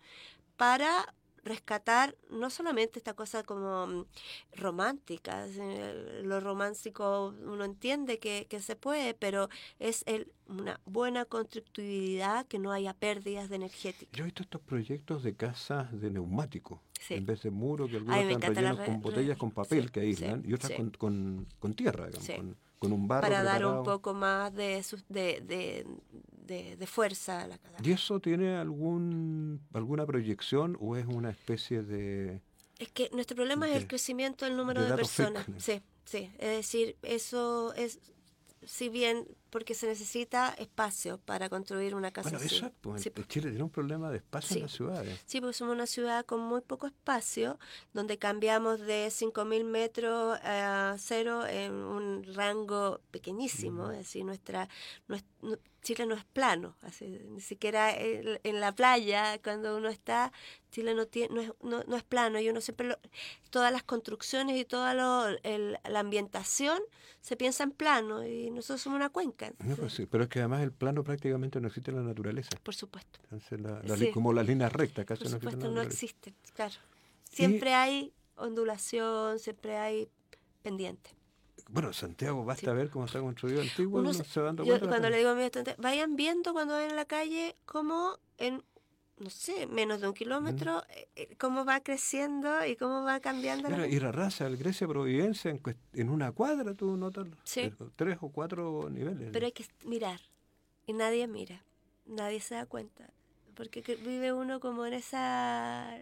para rescatar no solamente esta cosa como mm, romántica. eh, Lo romántico uno entiende que, que se puede, pero es el, una buena constructibilidad, que no haya pérdidas de energética. Yo he visto estos proyectos de casas de neumático, Sí. en vez de muro, que Ay, algunos me están encanta la rellenos re- con botellas re- con papel sí, que aíslan, sí, y otras sí. con, con, con tierra, digamos, Sí. con, con un barro Para dar un preparado. poco más de, sus- de, de, de, de fuerza a la casa. ¿Y eso tiene algún alguna proyección o es una especie de... Es que nuestro problema es de- el crecimiento del número de de, dato personas. freak. Sí, sí. Es decir, eso es, si bien, porque se necesita espacio para construir una casa Bueno, así. eso es, pues, Sí, en Chile tiene un problema de espacio Sí. en las ciudades. Sí, porque somos una ciudad con muy poco espacio, donde cambiamos de cinco mil metros a cero en un rango pequeñísimo. Es decir, nuestra, nues- nu- Chile no es plano, así, ni siquiera en, en la playa, cuando uno está, Chile no, tiene, no, es, no, no es plano, y uno siempre, lo- todas las construcciones y toda lo- el- la ambientación se piensa en plano, y nosotros somos una cuenca. No, entonces, pues sí, pero es que además el plano prácticamente no existe en la naturaleza. por supuesto. Entonces, la, la Sí. li- como las líneas rectas casi Por no existen supuesto, en la no naturaleza. existen, claro. Siempre hay ondulación, siempre hay pendiente. Bueno, Santiago, basta Sí. ver cómo está construido antiguo, Uno uno se- se va dando yo cuenta. de cuando la- le digo a mis estudiantes, vayan viendo cuando vayan en la calle cómo en, no sé, menos de un kilómetro, eh, eh, cómo va creciendo y cómo va cambiando. Mira, la ir a raza, el Grecia Providencia, en, cuest- en una cuadra tú notas Sí. eh, tres o cuatro niveles. Pero hay que mirar, y nadie mira, nadie se da cuenta. Porque que- vive uno como en esa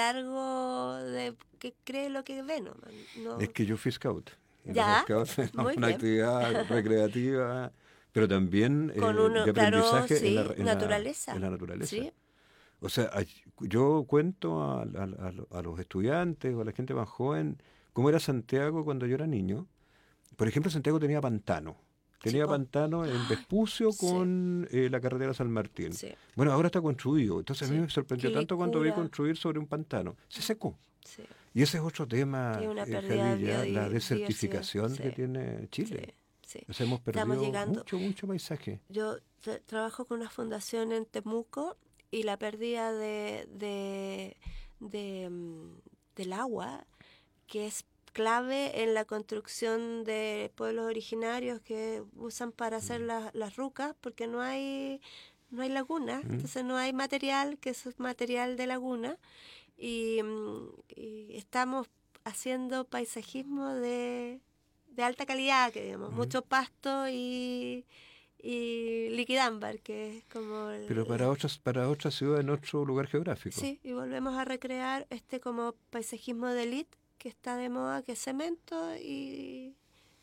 letargo de que cree lo que ve, ¿no? No- Es que yo fui scout. Y Ya, los scouts es muy una bien. actividad recreativa, pero también con eh, uno, de claro, aprendizaje sí, en, la, en la- naturaleza. en la naturaleza. Sí, O sea, ay- yo cuento a, a- a lo- a los estudiantes o a la gente más joven cómo era Santiago cuando yo era niño. Por ejemplo, Santiago tenía pantano. Tenía Sí, po. pantano en Vespucio sí. con eh, la carretera San Martín. sí, Bueno, ahora está construido. Entonces a mí Sí. me sorprendió tanto cuando vi Quilicura. construir sobre un pantano. Se secó. sí. Y ese es otro tema, Hay una eh, pérdida de Jadilla, la biodiversidad, desertificación sí, que tiene Chile. Sí, sí. O sea, hemos Estamos perdido llegando- mucho, mucho paisaje. Yo tra- trabajo con una fundación en Temuco, y la pérdida de, de, de, mm, del agua, que es clave en la construcción de pueblos originarios que usan para hacer las, las rucas, porque no hay no hay laguna, Mm. entonces no hay material que es material de laguna, y, mm, y estamos haciendo paisajismo de, de alta calidad, que digamos, Mm. mucho pasto y y liquidámbar, que es como el- Pero para otras, para otra ciudad en otro lugar geográfico. sí, y volvemos a recrear este como paisajismo de élite que está de moda, que es cemento y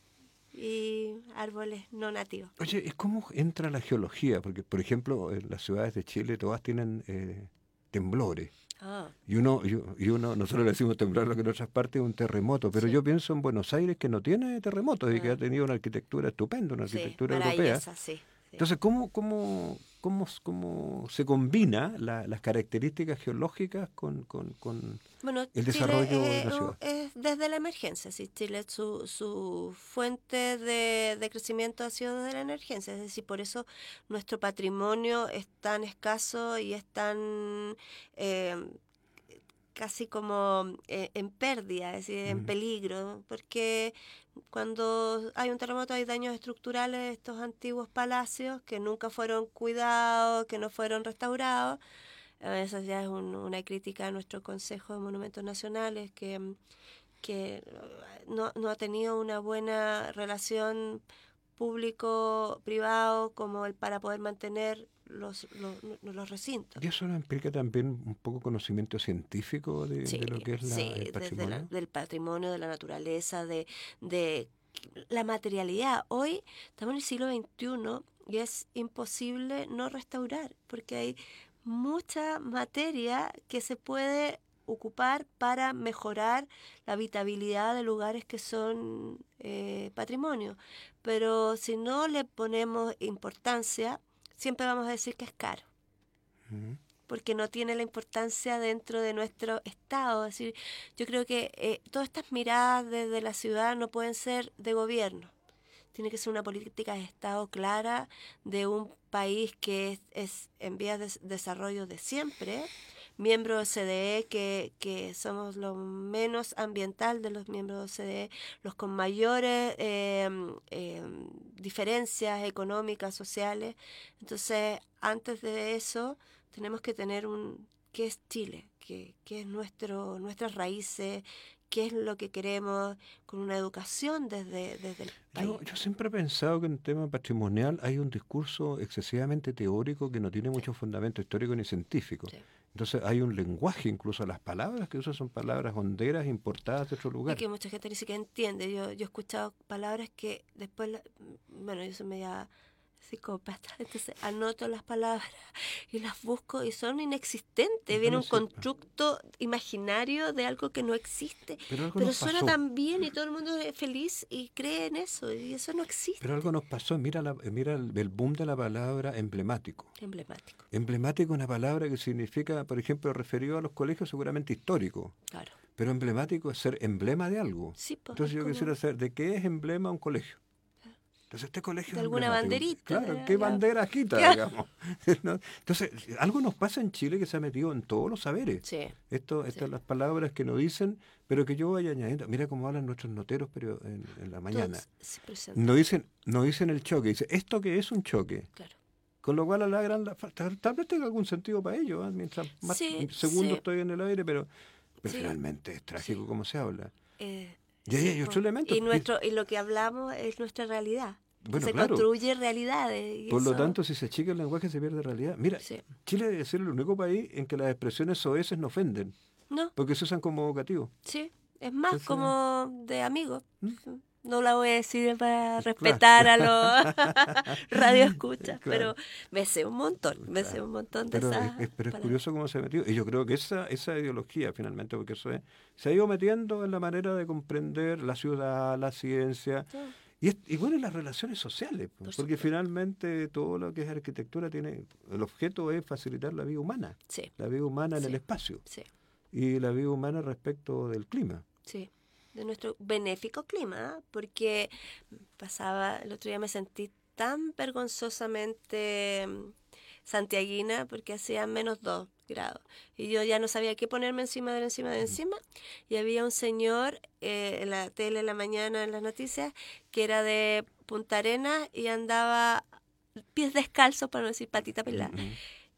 y árboles no nativos. Oye, ¿y cómo entra la geología? Porque, por ejemplo, en las ciudades de Chile todas tienen eh, temblores. Ah, Y uno, y, y uno, nosotros le decimos temblor, lo que en otras partes es un terremoto. Pero Sí. yo pienso en Buenos Aires, que no tiene terremotos y que Ah. ha tenido una arquitectura estupenda, una sí, arquitectura europea. maravillosa, sí. sí. Entonces, ¿cómo, cómo, cómo, cómo se combina la- las características geológicas con, con, con Bueno, el Chile desarrollo de es, la ciudad? es desde la emergencia. Si Chile, su, su fuente de, de crecimiento ha sido desde la emergencia, es decir, por eso nuestro patrimonio es tan escaso y es tan eh, casi como eh, en pérdida, es decir, en Mm. peligro, porque cuando hay un terremoto hay daños estructurales de estos antiguos palacios que nunca fueron cuidados, que no fueron restaurados. Eh, Eso ya es un- una crítica a nuestro Consejo de Monumentos Nacionales, que, mm, que eh, no, no ha tenido una buena relación público-privado como el para poder mantener los, los, los recintos. ¿Y eso no implica también un poco conocimiento científico de, Sí, de lo que es la, sí, el desde la- patrimonio? del patrimonio, de la naturaleza, de, de la materialidad. Hoy estamos en el siglo veintiuno y es imposible no restaurar, porque hay mucha materia que se puede ocupar para mejorar la habitabilidad de lugares que son eh, patrimonio. Pero si no le ponemos importancia, siempre vamos a decir que es caro, Ujú. porque no tiene la importancia dentro de nuestro estado. Es decir, yo creo que eh, todas estas miradas desde la ciudad no pueden ser de gobierno. Tiene que ser una política de Estado clara de un país que es, es en vías de desarrollo de siempre, miembro de O C D E, que, que somos lo menos ambiental de los miembros de O C D E, los con mayores eh, eh, diferencias económicas, sociales. Entonces, antes de eso, tenemos que tener un... ¿Qué es Chile? ¿Qué, qué es nuestro, nuestras raíces? ¿Qué es lo que queremos con una educación desde, desde el país? Yo, yo siempre he pensado que en tema patrimonial hay un discurso excesivamente teórico que no tiene mucho fundamento histórico ni científico. Sí. Entonces hay un lenguaje, incluso las palabras que usan son palabras honderas importadas de otro Y lugar. que mucha gente ni siquiera entiende. Yo, yo he escuchado palabras que después, la- bueno, yo soy media psicópata, entonces anoto las palabras y las busco y son inexistentes. Bueno, Viene un sí. constructo imaginario de algo que no existe, Pero algo pero nos suena pasó. tan bien y todo el mundo es feliz y cree en eso, y eso no existe. Pero algo nos pasó. Mira, la, mira el, el boom de la palabra emblemático. Emblemático, Emblemático es una palabra que significa, por ejemplo, referido a los colegios seguramente histórico. claro. Pero emblemático es ser emblema de algo. Sí, pues, Entonces es yo como quisiera saber, ¿de qué es emblema un colegio? Entonces este colegio de es alguna emblemático. banderita, Claro, de ¿qué la- bandera quita, Claro. digamos? ¿No? Entonces, algo nos pasa en Chile que se ha metido en todos los saberes. Sí, Esto, Sí. estas las palabras que nos dicen, pero que yo voy añadiendo. Mira cómo hablan nuestros noteros pero en, en la mañana. todo es presente, No dicen, no dicen el choque, dice, ¿esto qué es un choque? claro. Con lo cual alargan la fa- tal, tal vez tenga algún sentido para ellos, ¿eh? Mientras más Sí, segundos sí. estoy en el aire, pero, pero Sí. finalmente es trágico Sí. como se habla. Eh, Y ahí hay po. otro elemento. Y, nuestro, y lo que hablamos es nuestra realidad. Bueno, se claro. construye realidades. Y Por lo eso- tanto, si se achica el lenguaje, se pierde realidad. Mira, Sí. Chile debe ser el único país en que las expresiones soeces no ofenden, No, porque se usan como vocativo. sí. Es más Entonces- como de amigos. ¿Mm? No la voy a decir para Claro. respetar a los radioescuchas, Claro. pero me sé un montón, me sé Claro. un montón de Pero, esas es, es- pero es palabras. curioso cómo se ha metido. Y yo creo que esa, esa ideología, finalmente, porque eso es, se ha ido metiendo en la manera de comprender la ciudad, la ciencia. Sí. Y, es- y bueno, y las relaciones sociales, pues, Por porque supuesto. finalmente todo lo que es arquitectura tiene, el objeto es facilitar la vida humana, Sí, la vida humana en Sí. el espacio sí, y la vida humana respecto del clima. sí. De nuestro benéfico clima, ¿eh? Porque pasaba, el otro día me sentí tan vergonzosamente mm, santiaguina porque hacía menos dos grados. Y yo ya no sabía qué ponerme encima de encima de encima. Y había un señor eh, en la tele en la mañana, en las noticias, que era de Punta Arenas y andaba pies descalzos, para no decir patita pelada. Mm, mm.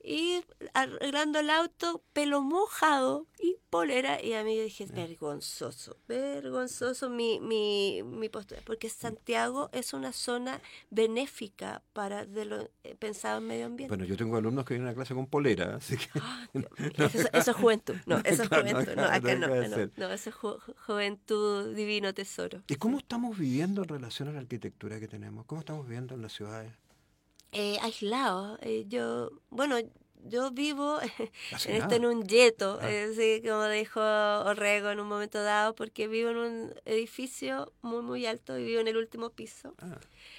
Y arreglando el auto, pelo mojado y polera. Y a mí dije, vergonzoso, vergonzoso mi, mi, mi postura. Porque Santiago es una zona benéfica para de lo eh, pensado en medio ambiente. Bueno, yo tengo alumnos que vienen a clase con polera, así que... Ah, Dios mío, eso, eso es juventud. No, eso es Claro, no, juventud. No, claro, acá no no. hay que No, hacer. no, eso es ju- ju- juventud, divino tesoro. ¿Y cómo estamos viviendo en relación a la arquitectura que tenemos? ¿Cómo estamos viviendo en las ciudades? Eh, aislados. Eh, yo, bueno, yo vivo Hace en esto nada. en un yeto, Ah. eh, sí, como dijo Orrego en un momento dado, porque vivo en un edificio muy, muy alto y vivo en el último piso. Ah,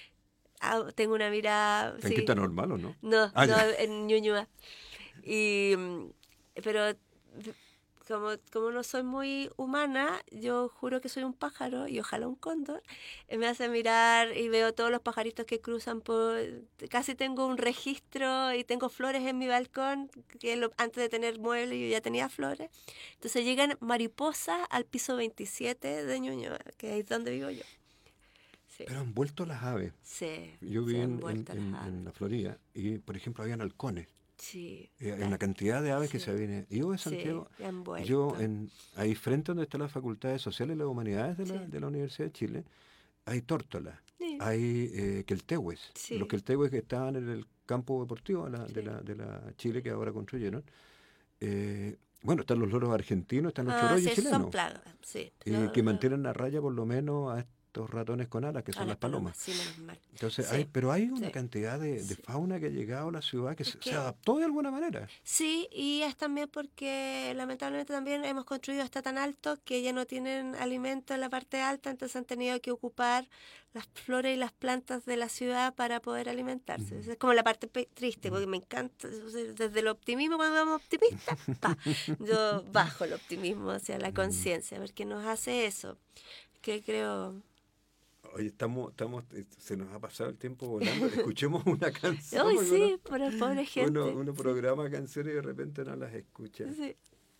Ah, tengo una mirada... ¿en sí. qué está normal o no? No, Ah, no, ya. en Ñuñoa. Y, mm, pero como, como no soy muy humana, yo juro que soy un pájaro y ojalá un cóndor. Eh, me hace mirar y veo todos los pajaritos que cruzan por... Casi tengo un registro y tengo flores en mi balcón, que lo, antes de tener muebles yo ya tenía flores. Entonces llegan mariposas al piso veintisiete de Ñuñoa, que es donde vivo yo. Sí. Pero han vuelto las aves. Sí, Yo vi se han en, en, vuelto en- las aves. en la Florida y, por ejemplo, habían halcones. Sí, Eh, Hay la- una cantidad de aves que sí. se vienen. Yo de sí, Santiago, se han vuelto. yo en, ahí frente donde está la Facultad de Sociales y las Humanidades de la, Sí. de la Universidad de Chile, hay tórtolas, Sí. hay eh, queltehues. Sí. Los queltehues que estaban en el campo deportivo de la, de Sí. la, de la Chile que ahora construyeron. Eh, bueno, están los loros argentinos, están los Ah, chorroyos sí, esos chilenos, son plagas, sí. eh, Lo- que lo- mantienen a raya por lo menos a estos ratones con alas, que a son las palomas. Sí, menos mal. Entonces, Sí, hay, pero hay una sí. cantidad de, de Sí. fauna que ha llegado a la ciudad que Es se, que- se adaptó de alguna manera. Sí, y es también porque lamentablemente también hemos construido hasta tan alto que ya no tienen alimento en la parte alta, entonces han tenido que ocupar las flores y las plantas de la ciudad para poder alimentarse. Esa es como la parte pe- triste, porque me encanta, o sea, desde el optimismo, cuando vamos optimistas, pa, yo bajo el optimismo hacia la conciencia, porque nos hace eso, que creo... Oye, estamos, estamos, eh, se nos ha pasado el tiempo volando. Escuchemos una canción. Ay, porque sí, por la pobre gente. Uno, uno, uno programa canciones y de repente no las escucha. Sí.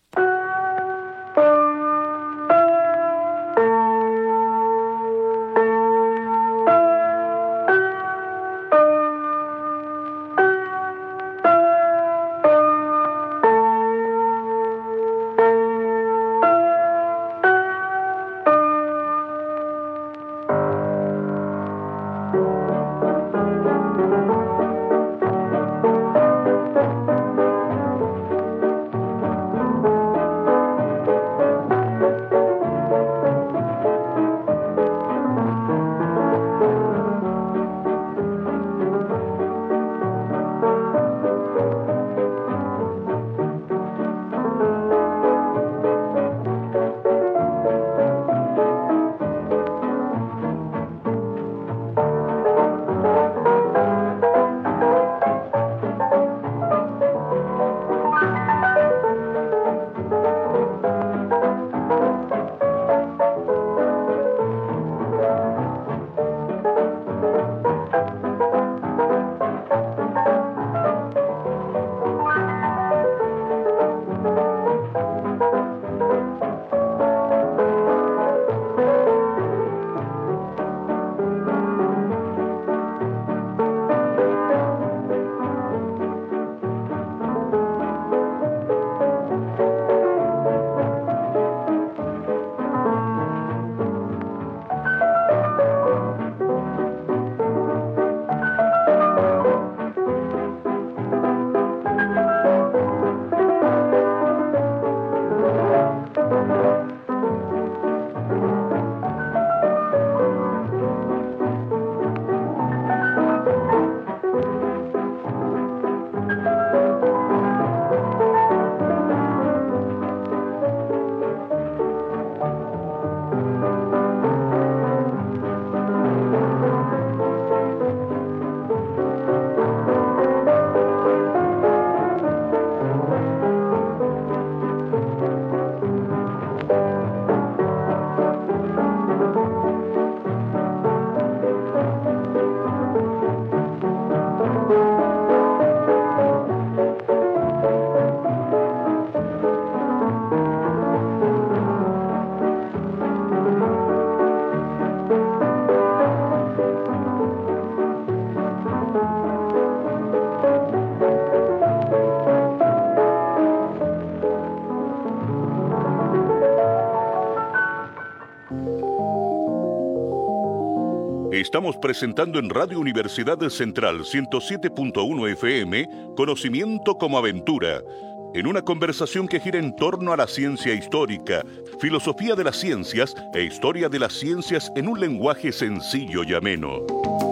Estamos presentando en Radio Universidad Central ciento siete punto uno F M Conocimiento como Aventura, en una conversación que gira en torno a la ciencia histórica, filosofía de las ciencias e historia de las ciencias en un lenguaje sencillo y ameno.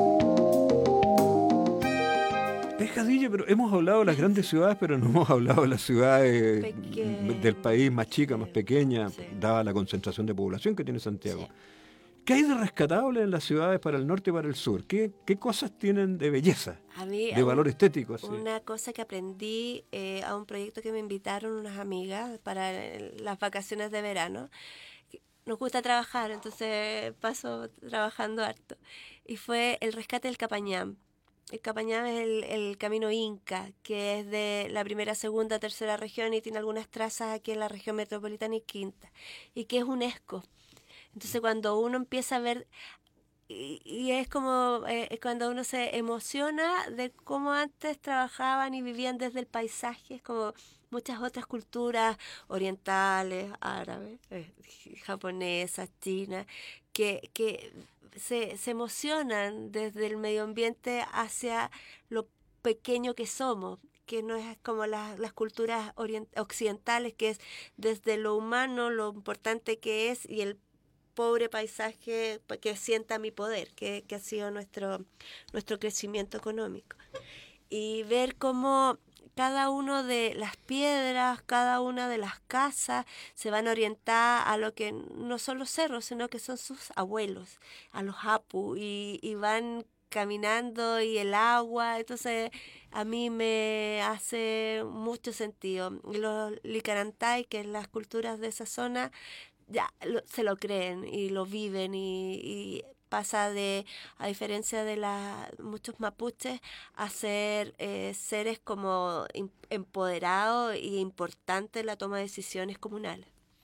Es Jadilla, pero hemos hablado de las grandes ciudades, pero no hemos hablado de las ciudades Pequeñas. del país más chicas, más pequeñas, Sí. dada la concentración de población que tiene Santiago. Sí. ¿Qué hay de rescatable en las ciudades para el norte y para el sur? ¿Qué, qué cosas tienen de belleza, A mí, de un- valor estético? Así? Una cosa que aprendí eh, a un proyecto que me invitaron unas amigas para el- las vacaciones de verano. Nos gusta trabajar, entonces paso trabajando harto. Y fue el rescate del Capañán. El Capañán es el, el camino inca, que es de la primera, segunda, tercera región y tiene algunas trazas aquí en la región metropolitana y quinta. Y que es UNESCO. Entonces cuando uno empieza a ver, y, y es como eh, cuando uno se emociona de cómo antes trabajaban y vivían desde el paisaje, es como muchas otras culturas orientales, árabes, eh, japonesas, chinas, que, que se, se emocionan desde el medio ambiente hacia lo pequeño que somos, que no es como las, las culturas orient- occidentales, que es desde lo humano, lo importante que es y el pobre paisaje pa- que sienta mi poder, que, que ha sido nuestro, nuestro crecimiento económico. Y ver cómo cada una de las piedras, cada una de las casas se van a orientar a lo que no son los cerros, sino que son sus abuelos, a los apu, y, y van caminando y el agua, entonces a mí me hace mucho sentido. Y los Licarantay, que es las culturas de esa zona, ya lo- se lo creen y lo viven y, y pasa de, a diferencia de la, muchos mapuches, a ser eh, seres como em- empoderados y importantes en la toma de decisiones comunales.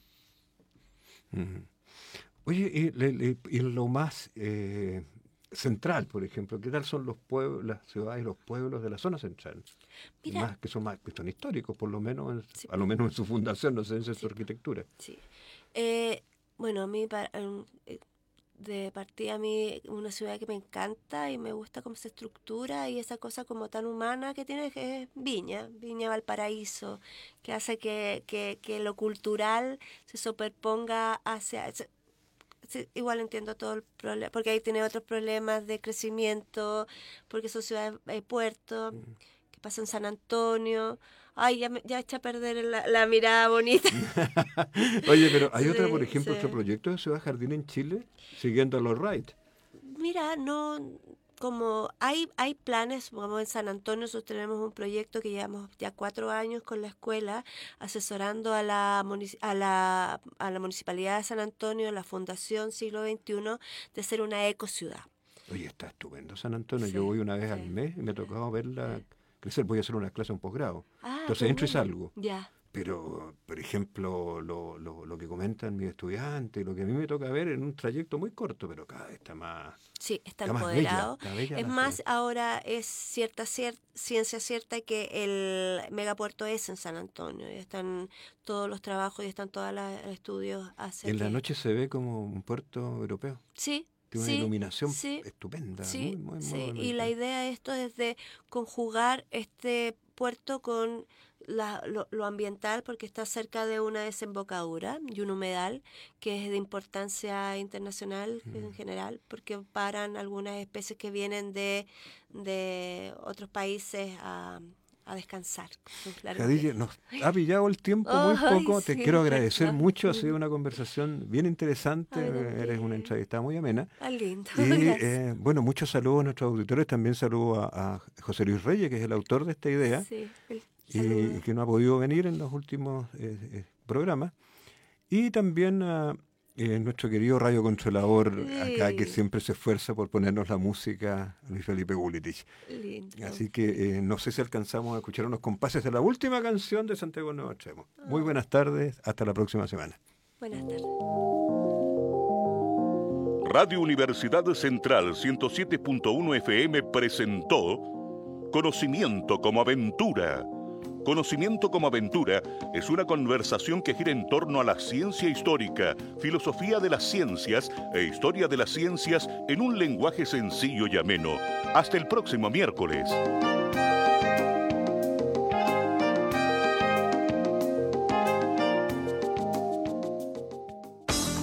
Ujú. Oye, y, le- le- y lo más eh, central, por ejemplo, ¿qué tal son los pueblos, las ciudades y los pueblos de la zona central? Y Mira, más que son más que son históricos, por lo menos, en- sí, a lo menos en su fundación, no sé, en su sí, arquitectura. sí. Eh, bueno, a mí pa- em, eh, de partida a mí una ciudad que me encanta y me gusta cómo se estructura y esa cosa como tan humana que tiene, que es Viña, Viña Valparaíso, que hace que, que, que lo cultural se superponga hacia... se- se- igual entiendo todo el problema, porque ahí tiene otros problemas de crecimiento, porque son ciudades, eh, puertos, que pasa en San Antonio. Ay, ya, me, ya echa a perder la, la mirada bonita. Oye, pero hay otra, por Sí, ejemplo, otro sí. proyecto de Ciudad Jardín en Chile, siguiendo a los Wright. Mira, no, como hay, hay planes, como en San Antonio nosotros tenemos un proyecto que llevamos ya cuatro años con la escuela, asesorando a la, munici- a la, a la Municipalidad de San Antonio, la Fundación Siglo veintiuno, de ser una ecociudad. Oye, está estupendo San Antonio. Sí, Yo voy una vez al sí, mes y me ha tocado verla sí. crecer. Voy a hacer una clase, un posgrado. Ah, Entonces qué entro y bueno. salgo. Ya, Pero, por ejemplo, lo, lo, lo que comentan mis estudiantes, lo que a mí me toca ver en un trayecto muy corto, pero cada vez está más, sí, está está más bella, empoderado. está bella Es la más, ciudad. ahora es cierta cier- ciencia cierta que el megapuerto es en San Antonio. Y están todos los trabajos y están todos los estudios hacia En la que... noche se ve como un puerto europeo. Sí, Tiene una sí, iluminación sí, estupenda, sí, muy, muy, muy sí. Y bonita. la idea de esto es de conjugar este puerto con la- lo, lo ambiental, porque está cerca de una desembocadura y un humedal que es de importancia internacional en general, porque paran algunas especies que vienen de, de otros países a, a descansar. Claro que- Jadille, nos ha pillado el tiempo muy Ay, poco. Te sí, quiero agradecer ¿verdad? mucho. Ha sido una conversación bien interesante. Ay, Eres una también. entrevistada muy amena. Ah, lindo. Y Gracias. eh, bueno, muchos saludos a nuestros auditores. También saludo a, a José Luis Reyes, que es el autor de esta idea Sí, el y, saludo. y que no ha podido venir en los últimos eh, eh, programas. Y también a eh, nuestro querido radiocontrolador acá, que Sí, siempre se esfuerza por ponernos la música, Luis Felipe Gulitic. lindo. Así que eh, no sé si alcanzamos a escuchar unos compases de la última canción de Santiago Nuevo Extremo. Muy buenas tardes, hasta la próxima semana. Buenas tardes. Radio Universidad Central ciento siete punto uno F M presentó Conocimiento como Aventura. Conocimiento como Aventura es una conversación que gira en torno a la ciencia histórica, filosofía de las ciencias e historia de las ciencias en un lenguaje sencillo y ameno. Hasta el próximo miércoles.